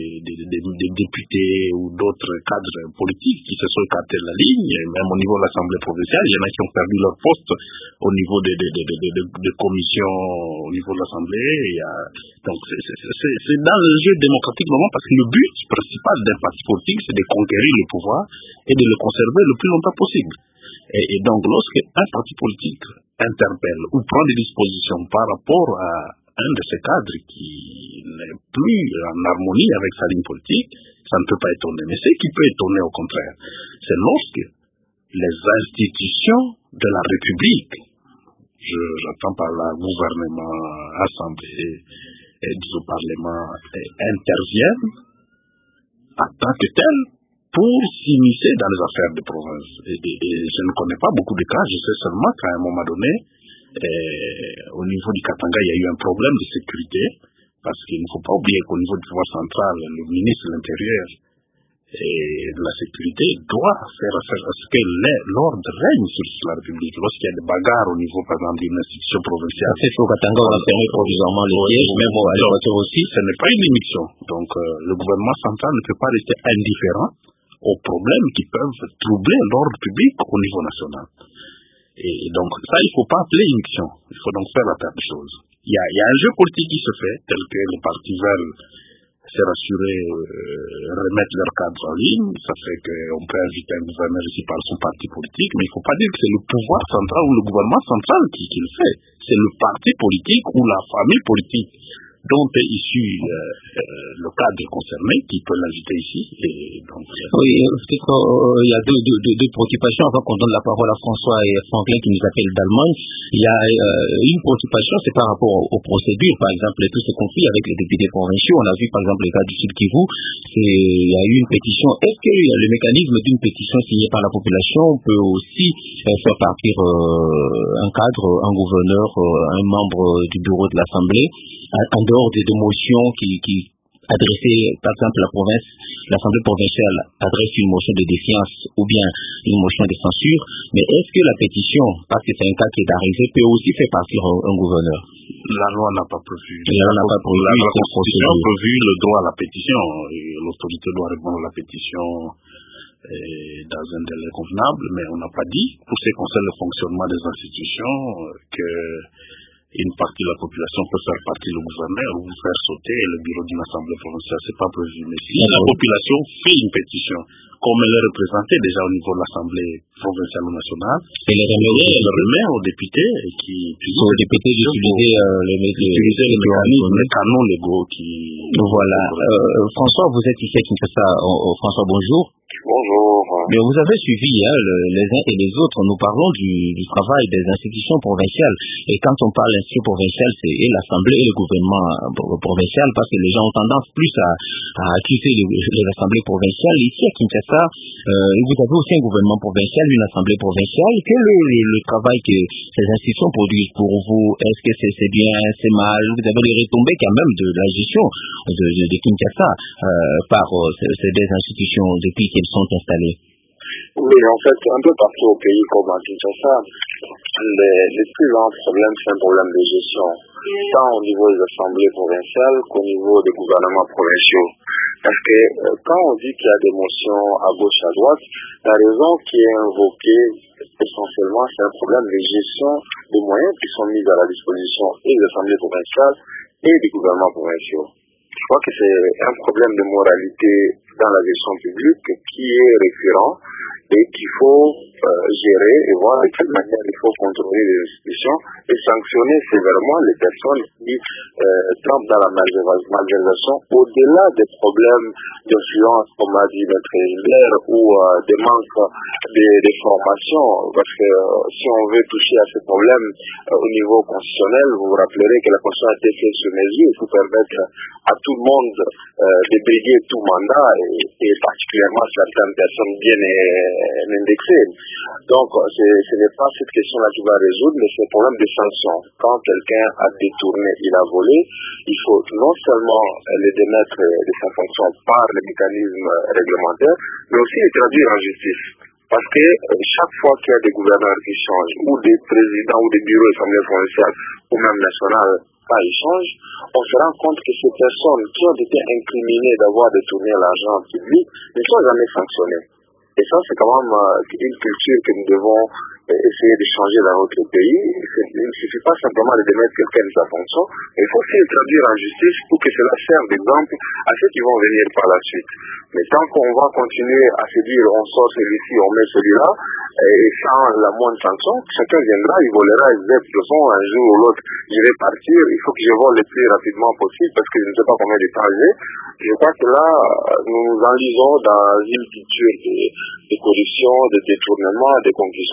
des députés ou d'autres cadres politiques qui se sont écartés de la ligne, même au niveau de l'Assemblée provinciale. Il y en a qui ont perdu leur poste au niveau des commissions, au niveau de l'Assemblée. Donc, c'est dans le jeu démocratique moment, parce que le but principal d'un parti politique, c'est de conquérir le pouvoir et de le conserver le plus longtemps possible. Et donc, lorsqu'un parti politique interpelle ou prend des dispositions par rapport à un de ces cadres qui n'est plus en harmonie avec sa ligne politique, ça ne peut pas étonner. Mais ce qui peut étonner au contraire, c'est lorsque les institutions de la République, j'entends par là gouvernement, assemblée, et du Parlement, interviennent en tant que telles pour s'immiscer dans les affaires de province. Et je ne connais pas beaucoup de cas, je sais seulement qu'à un moment donné, au niveau du Katanga, il y a eu un problème de sécurité, parce qu'il ne faut pas oublier qu'au niveau du pouvoir central, le ministre de l'Intérieur et de la Sécurité doit faire à ce que l'ordre règne sur la République. Lorsqu'il y a des bagarres au niveau, par exemple, d'une institution provinciale. C'est au Katanga, on a fermé provisoirement les sièges, mais bon, à l'équateur aussi. Ce n'est pas une limitation. Donc, le gouvernement central ne peut pas rester indifférent aux problèmes qui peuvent troubler l'ordre public au niveau national. Et donc, ça, il ne faut pas appeler une mission. Il faut donc faire la paire des choses. Il y a un jeu politique qui se fait, tel que les partis veulent se rassurer, remettre leur cadre en ligne. Ça fait qu'on peut inviter un gouverneur ici par son parti politique, mais il ne faut pas dire que c'est le pouvoir central ou le gouvernement central qui le fait. C'est le parti politique ou la famille politique dont est issu le cadre concerné qui peut l'inviter ici. Et donc, oui, peut-être il y a deux préoccupations avant qu'on donne la parole à François et Franklin qui nous appellent d'Allemagne. Il y a une préoccupation, c'est par rapport aux procédures, par exemple, et tous ces conflits avec les députés provinciaux. On a vu par exemple le cas du Sud Kivu, il y a eu une pétition. Est-ce que le mécanisme d'une pétition signée par la population peut aussi faire partir un cadre, un gouverneur, un membre du bureau de l'Assemblée, en dehors des motions qui adressées, par exemple, l'Assemblée provinciale adresse une motion de défiance ou bien une motion de censure, mais est-ce que la pétition, parce que c'est un cas qui est arrivé, peut aussi faire partir un gouverneur? La loi n'a pas prévu. La Constitution a prévu le droit à la pétition. Et l'autorité doit répondre à la pétition dans un délai convenable, mais on n'a pas dit, pour ce qui concerne le fonctionnement des institutions, que une partie de la population peut faire partie du gouverneur ou faire sauter le bureau d'une assemblée provinciale. C'est pas prévu. Mais si la population fait une pétition, comme elle est représentée déjà au niveau de l'assemblée provinciale ou nationale, elle le remet aux députés qui utilisent les mécanismes, les canons légaux qui... Voilà. François, vous êtes ici à Kinshasa. François, bonjour. Bonjour. Mais vous avez suivi les uns et les autres. Nous parlons du travail des institutions provinciales. Et quand on parle d'institutions provinciales, c'est l'Assemblée et le gouvernement provincial, parce que les gens ont tendance plus à accuser les assemblées provinciales. Ici à Kinshasa, vous avez aussi un gouvernement provincial, une assemblée provinciale. Quel est le travail que ces institutions produisent pour vous? Est-ce que c'est bien, c'est mal? Vous avez les retombées quand même de la gestion de Kinshasa par ces deux institutions depuis qu'elles sont installées. Oui, en fait, un peu partout au pays, comme à Kinshasa, les plus grands problèmes, c'est un problème de gestion, tant au niveau des assemblées provinciales qu'au niveau des gouvernements provinciaux. Parce que quand on dit qu'il y a des motions à gauche, à droite, la raison qui est invoquée, essentiellement, c'est un problème de gestion des moyens qui sont mis à la disposition et des assemblées provinciales et des gouvernements provinciaux. Je crois que c'est un problème de moralité dans la gestion publique qui est récurrent et qu'il faut gérer et voir de quelle manière il faut contrôler les institutions et sanctionner sévèrement les personnes qui tombent dans la malversation au-delà des problèmes d'influence, comme a dit notre Hilaire, ou des manques de formation, parce que si on veut toucher à ces problèmes au niveau constitutionnel, vous vous rappellerez que la Constitution a été faite sur mesure pour permettre à tout le monde de briguer tout mandat et particulièrement certaines personnes bien indexées. Donc, ce n'est pas cette question-là qui va résoudre, mais c'est le problème de sanctions. Quand quelqu'un a détourné, il a volé, il faut non seulement le démettre de sa fonction par les mécanismes réglementaires, mais aussi le traduire en justice. Parce que chaque fois qu'il y a des gouverneurs qui changent, ou des présidents ou des bureaux de l'Assemblée provinciale, ou même nationale, pas échange, on se rend compte que ces personnes qui ont été incriminées d'avoir détourné l'argent public ne sont jamais sanctionnées. Et ça, c'est quand même une culture que nous devons essayer de changer dans notre pays. Il ne suffit pas simplement de démettre quelqu'un de sa fonction, mais il faut aussi le traduire en justice pour que cela serve d'exemple à ceux qui vont venir par la suite. Mais tant qu'on va continuer à se dire on sort celui-ci, on met celui-là, et sans la moindre sanction, chacun viendra, il volera, il disait, de toute façon, un jour ou l'autre, je vais partir, il faut que je vole le plus rapidement possible parce que je ne sais pas combien de temps j'ai. Je crois que là, nous nous enlisons dans une culture de corruption, de détournement, de conclusion, et ce n'est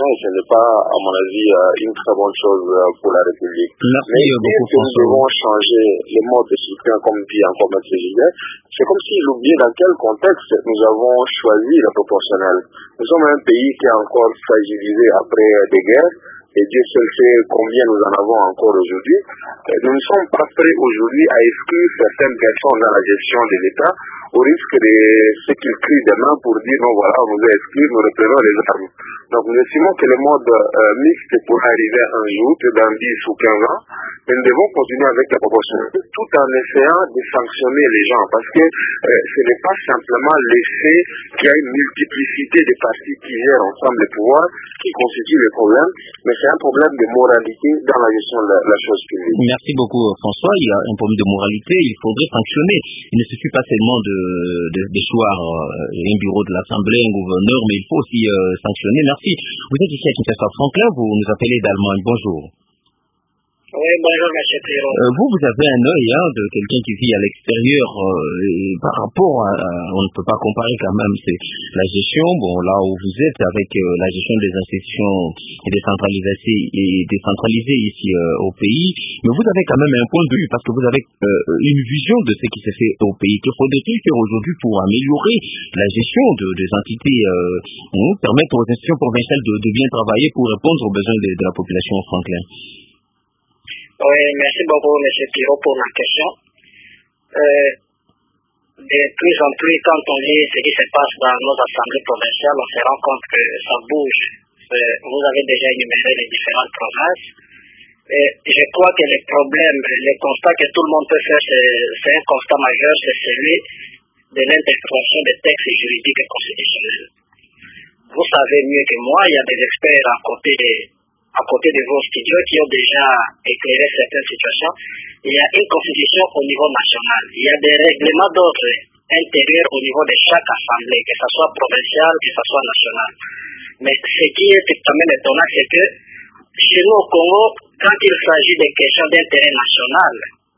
c'est pas, à mon avis, une très bonne chose pour la République. Merci beaucoup, François. Nous devons changer les modes de soutien, comme dit encore M. Gilles. C'est comme s'il oubliait dans quel contexte nous avons choisi la proportionnelle. Nous sommes un pays qui est encore fragilisé après des guerres. Et Dieu seul sait combien nous en avons encore aujourd'hui. Nous ne sommes pas prêts aujourd'hui à exclure certaines personnes dans la gestion de l'État au risque de ce qu'ils crient demain pour dire non voilà, on vous a exclu, nous reprenons les armes. Donc nous estimons que le mode mixte pourra arriver un jour, que dans 10 ou 15 ans, mais nous devons continuer avec la proportionnalité tout en essayant de sanctionner les gens parce que ce n'est pas simplement l'effet qu'il y a une multiplicité de partis qui gèrent ensemble le pouvoir qui constitue le problème, mais c'est un problème de moralité dans la gestion de la chose publique. Merci beaucoup François. Il y a un problème de moralité, il faudrait sanctionner. Il ne suffit pas seulement de choir un bureau de l'Assemblée, un gouverneur, mais il faut aussi sanctionner. Merci. Vous êtes ici à Kinshasa. Franklin, vous nous appelez d'Allemagne. Bonjour. Oui, bonjour, M. Pirot. Vous avez un œil de quelqu'un qui vit à l'extérieur par rapport à... On ne peut pas comparer quand même, c'est la gestion, bon, là où vous êtes, avec la gestion des institutions décentralisées ici au pays, mais vous avez quand même un point de vue, parce que vous avez une vision de ce qui se fait au pays. Que faudrait-il faire aujourd'hui pour améliorer la gestion des entités, permettre aux institutions provinciales de bien travailler pour répondre aux besoins de la population, Franklin? Oui, merci beaucoup, M. Pirot, pour la question. De plus en plus, quand on lit ce qui se passe dans nos assemblées provinciales, on se rend compte que ça bouge. Vous avez déjà énuméré les différentes provinces. Et je crois que le constat que tout le monde peut faire, c'est un constat majeur, c'est celui de l'interprétation des textes juridiques et constitutionnels. Vous savez mieux que moi, il y a des experts à côté de vos studios qui ont déjà éclairé certaines situations. Il y a une constitution au niveau national. Il y a des règlements d'ordre intérieur au niveau de chaque assemblée, que ce soit provinciale, que ce soit nationale. Mais ce qui est quand même étonnant, c'est que chez nous au Congo, quand il s'agit des questions d'intérêt national,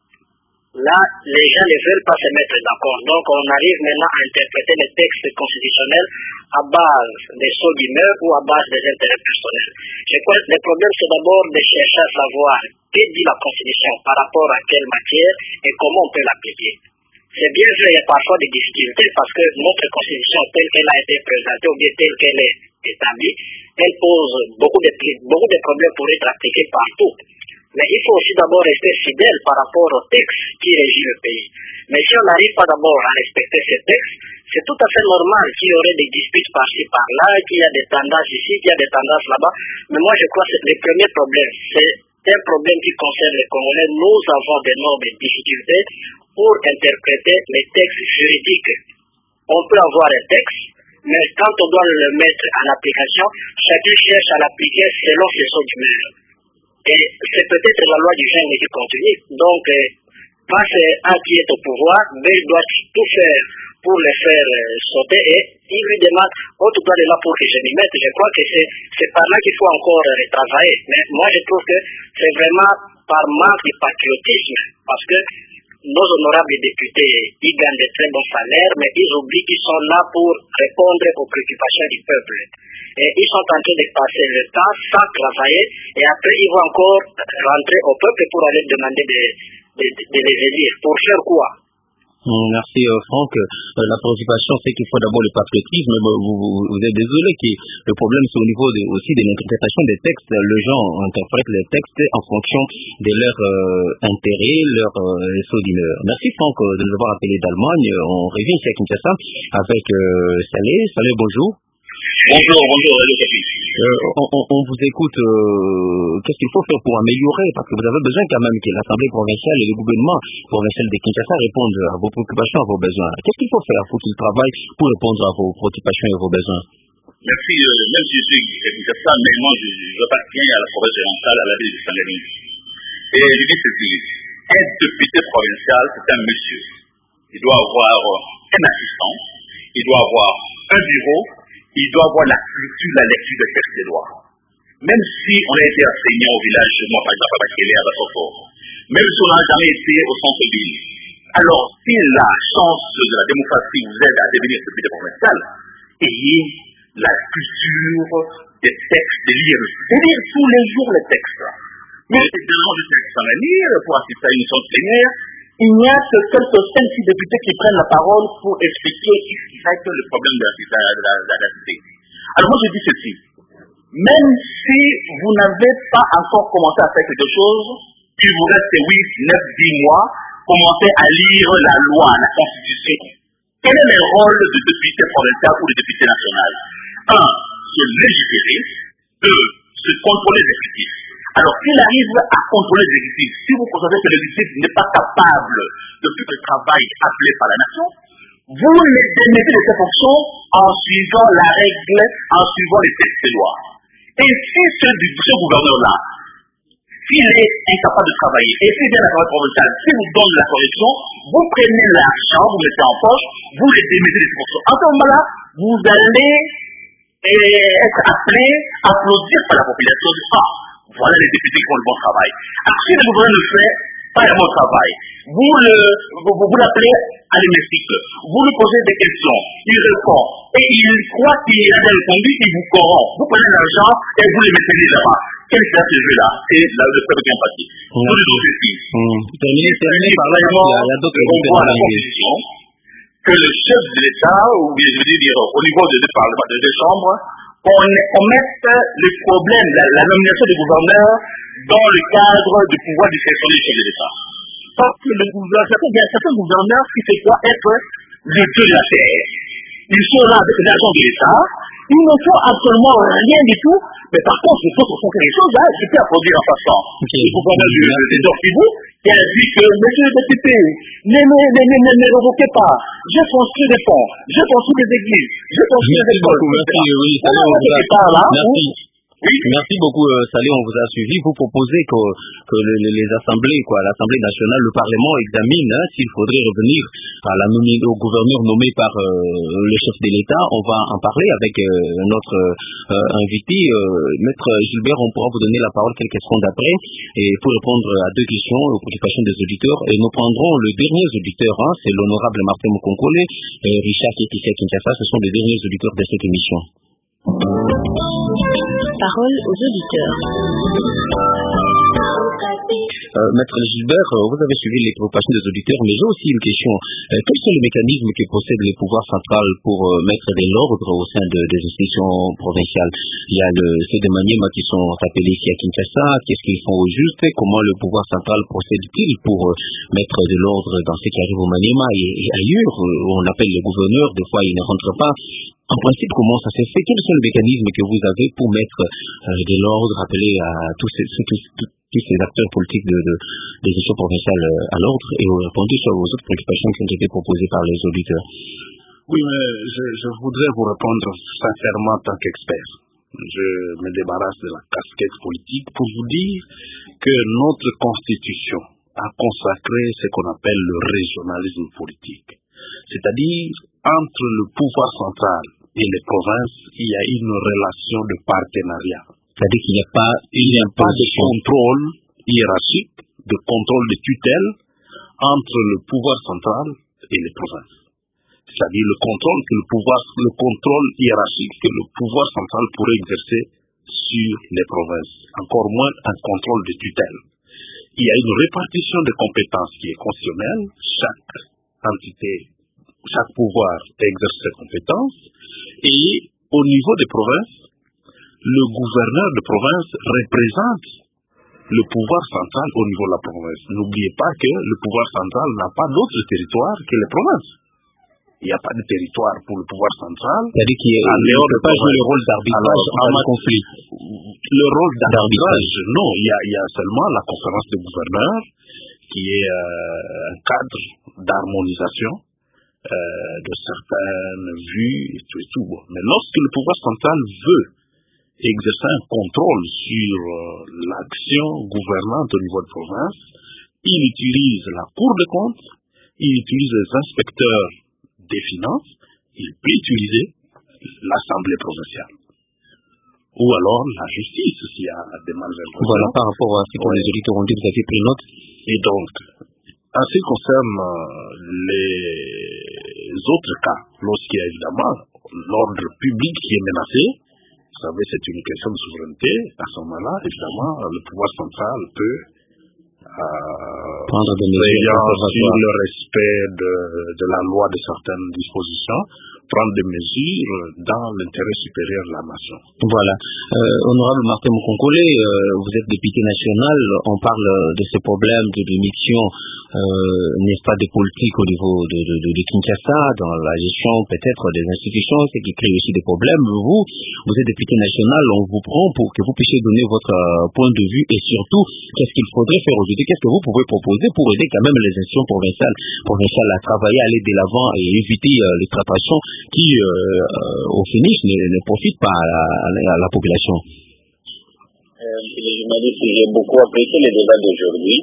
là, les gens ne veulent pas se mettre d'accord. Donc, on arrive maintenant à interpréter les textes constitutionnels à base des sauts d'humeur ou à base des intérêts personnels. Je crois que le problème, c'est d'abord de chercher à savoir que dit la Constitution par rapport à quelle matière et comment on peut l'appliquer. C'est bien vrai, il y a parfois des difficultés parce que notre Constitution, telle qu'elle a été présentée ou bien telle qu'elle est établie, elle pose beaucoup de problèmes pour être appliquée partout. Mais il faut aussi d'abord rester fidèle par rapport au texte qui régit le pays. Mais si on n'arrive pas d'abord à respecter ces textes, c'est tout à fait normal qu'il y aurait des disputes par-ci, par-là, qu'il y a des tendances ici, qu'il y a des tendances là-bas. Mais moi, je crois que le premier problème, c'est un problème qui concerne les Congolais. Nous avons d'énormes difficultés pour interpréter les textes juridiques. On peut avoir un texte, mais quand on doit le mettre en application, chacun cherche à l'appliquer selon ses sauts d'humeur. Et c'est peut-être la loi du jungle qui continue. Donc, face à qui est au pouvoir, mais il doit tout faire pour les faire sauter et il lui demande, oh, tu dois être là pour que je m'y mette. Je crois que c'est par là qu'il faut encore retravailler. Mais moi, je trouve que c'est vraiment par manque de patriotisme. Parce que nos honorables députés, ils gagnent de très bons salaires, mais ils oublient qu'ils sont là pour répondre aux préoccupations du peuple. Et ils sont en train de passer le temps sans travailler, et après ils vont encore rentrer au peuple pour aller demander de les élire. Pour faire quoi? Merci Franck. La préoccupation, c'est qu'il faut d'abord le patriotisme. Vous êtes désolé que le problème, c'est au niveau aussi de l'interprétation des textes. Les gens interprètent les textes en fonction de leur intérêt, leur saut d'humeur. Merci Franck de nous avoir appelé d'Allemagne. On revient ici à Kinshasa avec Salé. Salé, bonjour. Bonjour, Radio Capi. On vous écoute. Qu'est-ce qu'il faut faire pour améliorer? Parce que vous avez besoin quand même que l'Assemblée provinciale et le gouvernement provincial de Kinshasa répondent à vos préoccupations, à vos besoins. Qu'est-ce qu'il faut faire? Faut qu'ils travaillent pour répondre à vos préoccupations et vos besoins. Merci. Même si je suis à Kinshasa, mais moi j'appartiens à la province orientale, à la ville de Saint-Denis. Et je dis ceci, un député provincial, c'est un monsieur. Il doit avoir un assistant, il doit avoir un bureau, il doit avoir la lecture des textes des lois. Même si on a été enseignant au village, moi par exemple à Bakélé, à Bassofo, même si on n'a jamais été au centre-ville, alors si la chance de la démocratie vous aide à devenir député provincial, ayez la culture des textes, de lire tous les jours les textes. Mais évidemment, je suis sans les lire pour assister à une séance plénière. Il n'y a que quelques 5-6 députés qui prennent la parole pour expliquer ce qui fait que le problème de la cité. Alors moi je dis ceci, même si vous n'avez pas encore commencé à faire quelque chose, il vous reste 8, 9, 10 mois, commencez à lire la loi, la constitution. Quel est le rôle du député provincial ou du député national? 1. Se légiférer. 2. Se contrôler l'exécutif. Alors, s'il arrive à contrôler l'exécutif, si vous constatez que l'exécutif n'est pas capable de faire le travail appelé par la nation, vous les démettez de ces fonctions en suivant la règle, en suivant les textes de loi. Et si ce gouverneur-là, s'il est incapable de travailler, et s'il vient à la Assemblée provinciale, s'il vous donne la correction, vous prenez l'argent, vous mettez en poche, vous les démettez de ces fonctions. En ce moment-là, vous allez être appelé à applaudir par la population du Nord. Voilà les députés qui font le bon travail. Alors, si le gouvernement ne fait pas le bon travail, vous l'appelez à l'hémicycle, vous lui posez des questions, il répond, et il croit qu'il a bien répondu, il vous corrompt. Vous prenez l'argent et vous le mettez là-bas. Quel est ce jeu-là? C'est le peuple qui est empathique. Tous les autres filles. Terminé par là, il y a d'autres constitution que le chef de l'État, ou bien je veux dire au niveau des parlements, des chambres, on mette les problèmes, la nomination des gouverneurs dans le cadre du pouvoir discrétionnaire du chef de l'État. Parce que certains gouverneurs qui se croient être le dieu de la terre. Ils sont là avec l'argent de l'État, ils ne font absolument rien du tout, mais par contre, il faut faire les choses, je peux applaudir en passant. Le gouverneur de Dorfibou, qui a dit que, monsieur le député, ne revoquez pas, j'ai construit des ponts, j'ai construit des églises, j'ai construit des écoles. Merci beaucoup, Salé, on vous a suivi. Vous proposez que les assemblées, l'Assemblée nationale, le Parlement examine s'il faudrait revenir au gouverneur nommé par le chef de l'État. On va en parler avec notre invité. Maître Gilbert, on pourra vous donner la parole quelques secondes après et pour répondre à deux questions aux préoccupations des auditeurs. Et nous prendrons le dernier auditeur, c'est l'honorable Martin Mokonkole et Richard Kétissia Kinshasa. Ce sont les derniers auditeurs de cette émission. Parole aux auditeurs. Maître Gilbert, vous avez suivi les préoccupations des auditeurs, mais j'ai aussi une question. Quels sont les mécanismes que possède le pouvoir central pour mettre de l'ordre au sein des institutions provinciales? Il y a ceux de Maniema qui sont appelés ici à Kinshasa. Qu'est-ce qu'ils font au juste? Comment le pouvoir central procède-t-il pour mettre de l'ordre dans ce qui arrive au Maniema et ailleurs, où on appelle le gouverneur, des fois il ne rentre pas? En principe, comment ça s'est fait? Quels sont les mécanismes que vous avez pour mettre de l'ordre, appeler à tous ces acteurs politiques des institutions provinciales à l'ordre et répondre sur aux autres préoccupations qui ont été proposées par les auditeurs? Oui, mais je voudrais vous répondre sincèrement en tant qu'expert. Je me débarrasse de la casquette politique pour vous dire que notre constitution a consacré ce qu'on appelle le régionalisme politique. C'est-à-dire, entre le pouvoir central et les provinces, il y a une relation de partenariat. C'est-à-dire qu'il n'y a pas de contrôle hiérarchique, de contrôle de tutelle entre le pouvoir central et les provinces. C'est-à-dire le contrôle hiérarchique que le pouvoir central pourrait exercer sur les provinces. Encore moins un contrôle de tutelle. Il y a une répartition de compétences qui est constitutionnelle. Chaque entité, chaque pouvoir exerce ses compétences. Et au niveau des provinces, le gouverneur de province représente le pouvoir central au niveau de la province. N'oubliez pas que le pouvoir central n'a pas d'autre territoire que les provinces. Il n'y a pas de territoire pour le pouvoir central. C'est-à-dire qu'il ne peut pas jouer le rôle d'arbitrage en conflit. Le rôle d'arbitrage, non. Il y a seulement la conférence des gouverneurs qui est un cadre d'harmonisation de certaines vues et tout. Mais lorsque le pouvoir central veut exercer un contrôle sur l'action gouvernante au niveau de province, il utilise la Cour des comptes, il utilise les inspecteurs des finances, il peut utiliser l'Assemblée provinciale. Ou alors la justice, s'il y a des malversations. Voilà, par rapport à ce que les auditeurs ont dit, vous avez pris note. Et donc, en ce qui concerne les autres cas, lorsqu'il y a évidemment l'ordre public qui est menacé, Vous savez, c'est une question de souveraineté. À ce moment-là, évidemment, le pouvoir central peut prendre des mesures sur le respect de la loi de certaines dispositions, prendre des mesures dans l'intérêt supérieur de la nation. Voilà. Honorable Martin Mukonkole, vous êtes député national, on parle de ces problèmes de démission, n'est-ce pas, des politiques au niveau de Kinshasa, dans la gestion peut-être des institutions, ce qui crée aussi des problèmes. Vous êtes député national, on vous prend pour que vous puissiez donner votre point de vue et surtout, qu'est-ce qu'il faudrait faire aujourd'hui, qu'est-ce que vous pouvez proposer pour aider quand même les institutions provinciales à travailler, à aller de l'avant et éviter les tractations qui, au finish, ne profitent pas à la population. Les journalistes, j'ai beaucoup apprécié les débats d'aujourd'hui.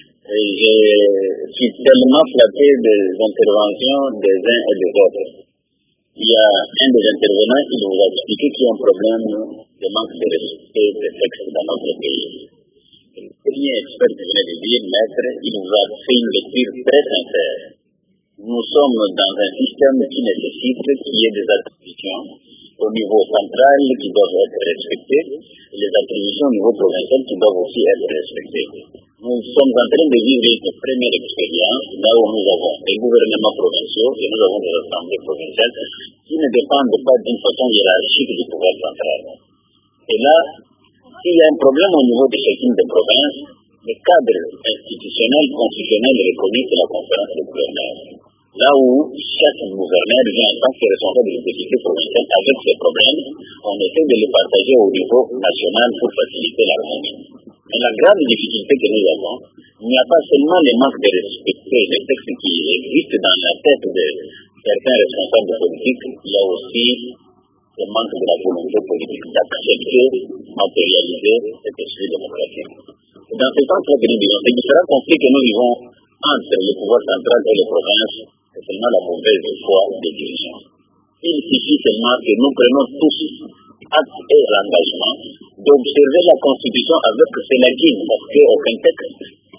Je suis tellement flatté des interventions des uns et des autres. Il y a un des intervenants qui nous a expliqué qu'il y a un problème de manque de respect des textes dans notre pays. Le premier expert qui venait de dire, maître, il nous a fait une lecture très sincère. Nous sommes dans un système qui nécessite qu'il y ait des attributions au niveau central qui doivent être respectées et les attributions au niveau provincial qui doivent aussi être respectées. Nous sommes en train de vivre une première expérience là où nous avons des gouvernements provinciaux et nous avons des assemblées provinciales qui ne dépendent pas d'une façon hiérarchique du pouvoir central. Et là, s'il y a un problème au niveau de chacune des provinces, le cadre institutionnel, constitutionnel est reconnu de la conférence des gouverneurs. Là où chaque gouverneur vient en tant que responsable de l'autorité provinciale avec ses problèmes, on essaie de les partager au niveau national pour faciliter l'harmonie. Mais la grave difficulté que nous avons, il n'y a pas seulement les manques de respecter les textes qui existent dans la tête de certains responsables politiques, il y a aussi le manque de la volonté politique d'accepter, matérialiser cet esprit démocratique. Dans ce sens-là que nous vivons, ces différents conflits que nous vivons entre le pouvoir central et les provinces, c'est seulement la mauvaise foi des dirigeants. Il suffit seulement que nous prenons tous acte et l'engagement d'observer la Constitution avec célérité, parce qu'aucun texte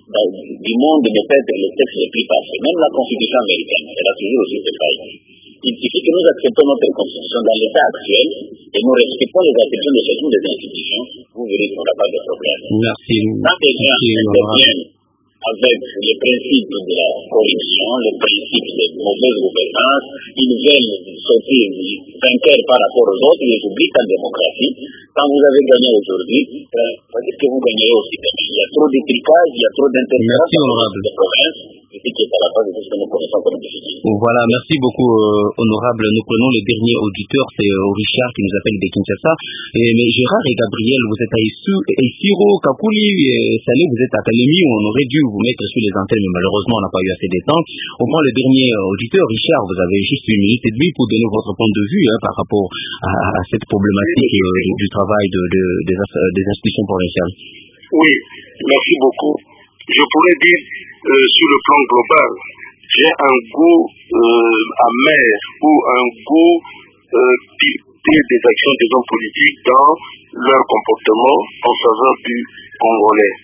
du monde ne peut être le texte le plus parfait. Même la Constitution américaine, elle a toujours aussi ses failles. Il suffit que nous acceptons notre Constitution dans l'état actuel et nous respectons les attributions de chacune des institutions, vous verrez qu'il n'y aura pas de problème. Merci. Quand les gens interviennent avec les principes de la corruption, les principes de mauvaise gouvernance, ils veulent sortir vainqueurs par rapport aux autres, ils oublient qu'en démocratie, quand vous avez gagné aujourd'hui, peut-être que vous gagnerez aussi demain. Il y a trop de tricage, il y a trop d'interférences de provinces, et ce qui est à la base de ce que nous connaissons comme difficile. Voilà, merci beaucoup, honorable. Nous prenons le dernier auditeur, c'est Richard qui nous appelle de Kinshasa. Mais Gérard et Gabriel, vous êtes à Isiro, Kakuli, Salé, vous êtes à Kalemi, on aurait dû vous mettre sur les antennes, mais malheureusement, on n'a pas eu assez de temps. Au moins, le dernier auditeur, Richard, vous avez juste une minute et demie pour donner votre point de vue par rapport à cette problématique du travail des institutions provinciales. Oui, merci beaucoup. Je pourrais dire, sur le plan global, j'ai un goût amer ou un goût des actions des hommes politiques dans leur comportement en faveur du Congolais.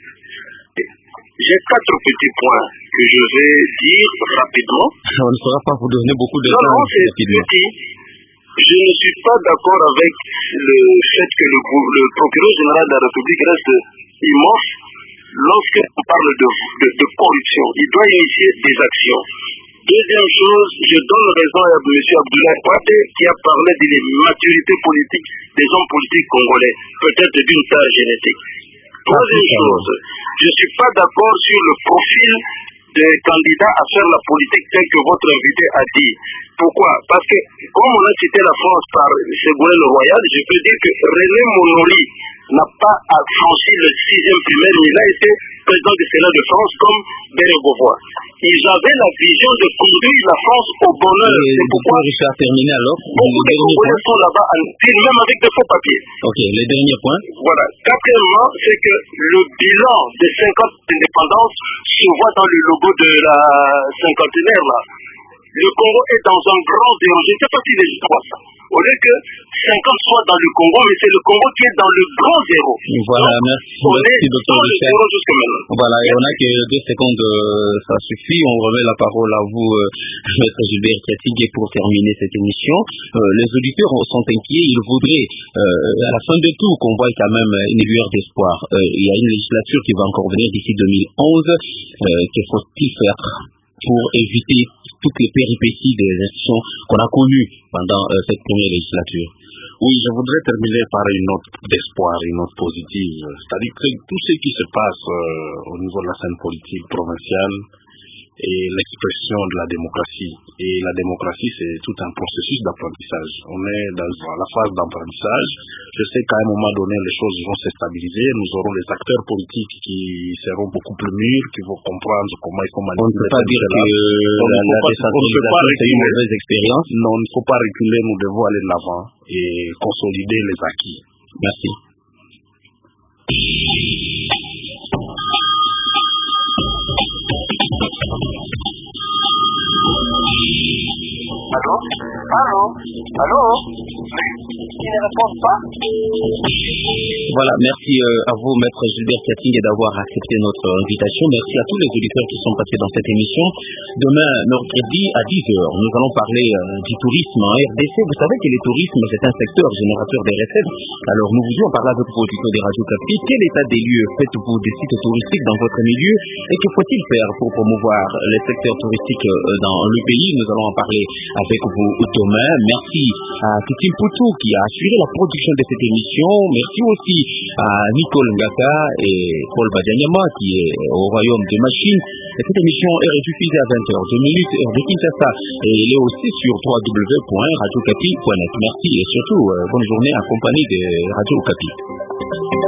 J'ai 4 petits points que je vais dire rapidement. On ne saura pas vous donner beaucoup de temps. Non, c'est petit. Je ne suis pas d'accord avec le fait que le procureur général de la République reste immense lorsqu'on parle de corruption. Il doit initier des actions. Deuxième chose, je donne raison à M. Abdoulaye Wade qui a parlé de l'immaturité politique des hommes politiques congolais, peut-être d'une tare génétique. Troisième chose, je ne suis pas d'accord sur le profil des candidats à faire la politique tel que votre invité a dit. Pourquoi? Parce que, comme on a cité la France par Ségolène Royal, je peux dire que René Monori n'a pas franchi le 6e primaire, mais il a été président du Sénat de France comme Bérégovois. Ils avaient la vision de conduire la France au bonheur. C'est pourquoi Richard terminé alors. Beaucoup de Congolais sont là-bas en tir, même avec des faux papiers. Ok, les derniers points. Voilà. Quatrièmement, c'est que le bilan des 50 indépendances se voit dans le logo de la cinquantenaire là. Le Congo est dans un grand danger. Je ne sais pas si les gens voient ça. au lieu que 50 soient dans le Congo, mais c'est le Congo qui est dans le grand zéro. Voilà, donc, merci docteur Richard. Voilà, et on a que 2 secondes, ça suffit. On remet la parole à vous, Maître Gilbert Kiatingue, pour terminer cette émission. Les auditeurs sont inquiets, ils voudraient, à la fin de tout, qu'on voit quand même une lueur d'espoir. Il y a une législature qui va encore venir d'ici 2011. Que faut-il faire pour éviter toutes les péripéties des institutions qu'on a connues pendant cette première législature? Oui, je voudrais terminer par une note d'espoir, une note positive. C'est-à-dire que tout ce qui se passe au niveau de la scène politique provinciale est l'expression de la démocratie. Et la démocratie, c'est tout un processus d'apprentissage. On est dans la phase d'apprentissage. Je sais qu'à un moment donné, les choses vont se stabiliser. Nous aurons les acteurs politiques qui seront beaucoup plus mûrs, qui vont comprendre comment il faut manipuler. On ne peut pas dire que la décentralisation, c'est une mauvaise expérience. Non, il ne faut pas reculer. Nous devons aller de l'avant et consolider les acquis. Merci. Allô Qui ne répond pas? Voilà, merci à vous, Maître Gilbert Kiatingue, d'avoir accepté notre invitation. Merci à tous les auditeurs qui sont passés dans cette émission. Demain, mercredi, à 10h, nous allons parler du tourisme en RDC. Vous savez que le tourisme, c'est un secteur générateur des recettes. Alors, nous voulions parler avec vous auditeurs des radios Okapi. Quel état des lieux faites-vous des sites touristiques dans votre milieu? Et que faut-il faire pour promouvoir les secteurs touristiques dans le pays? Nous allons en parler avec vous demain. Merci à Titine Poutou qui a assuré la production de cette émission. Merci aussi à Nicole Ngaka et Paul Badianyama qui est au royaume des machines. Et cette émission est rediffusée à 20h, 2 minutes, heure de Kinshasa. Et elle est aussi sur www.radiocapi.net. Merci et surtout, bonne journée en compagnie de Radio Okapi.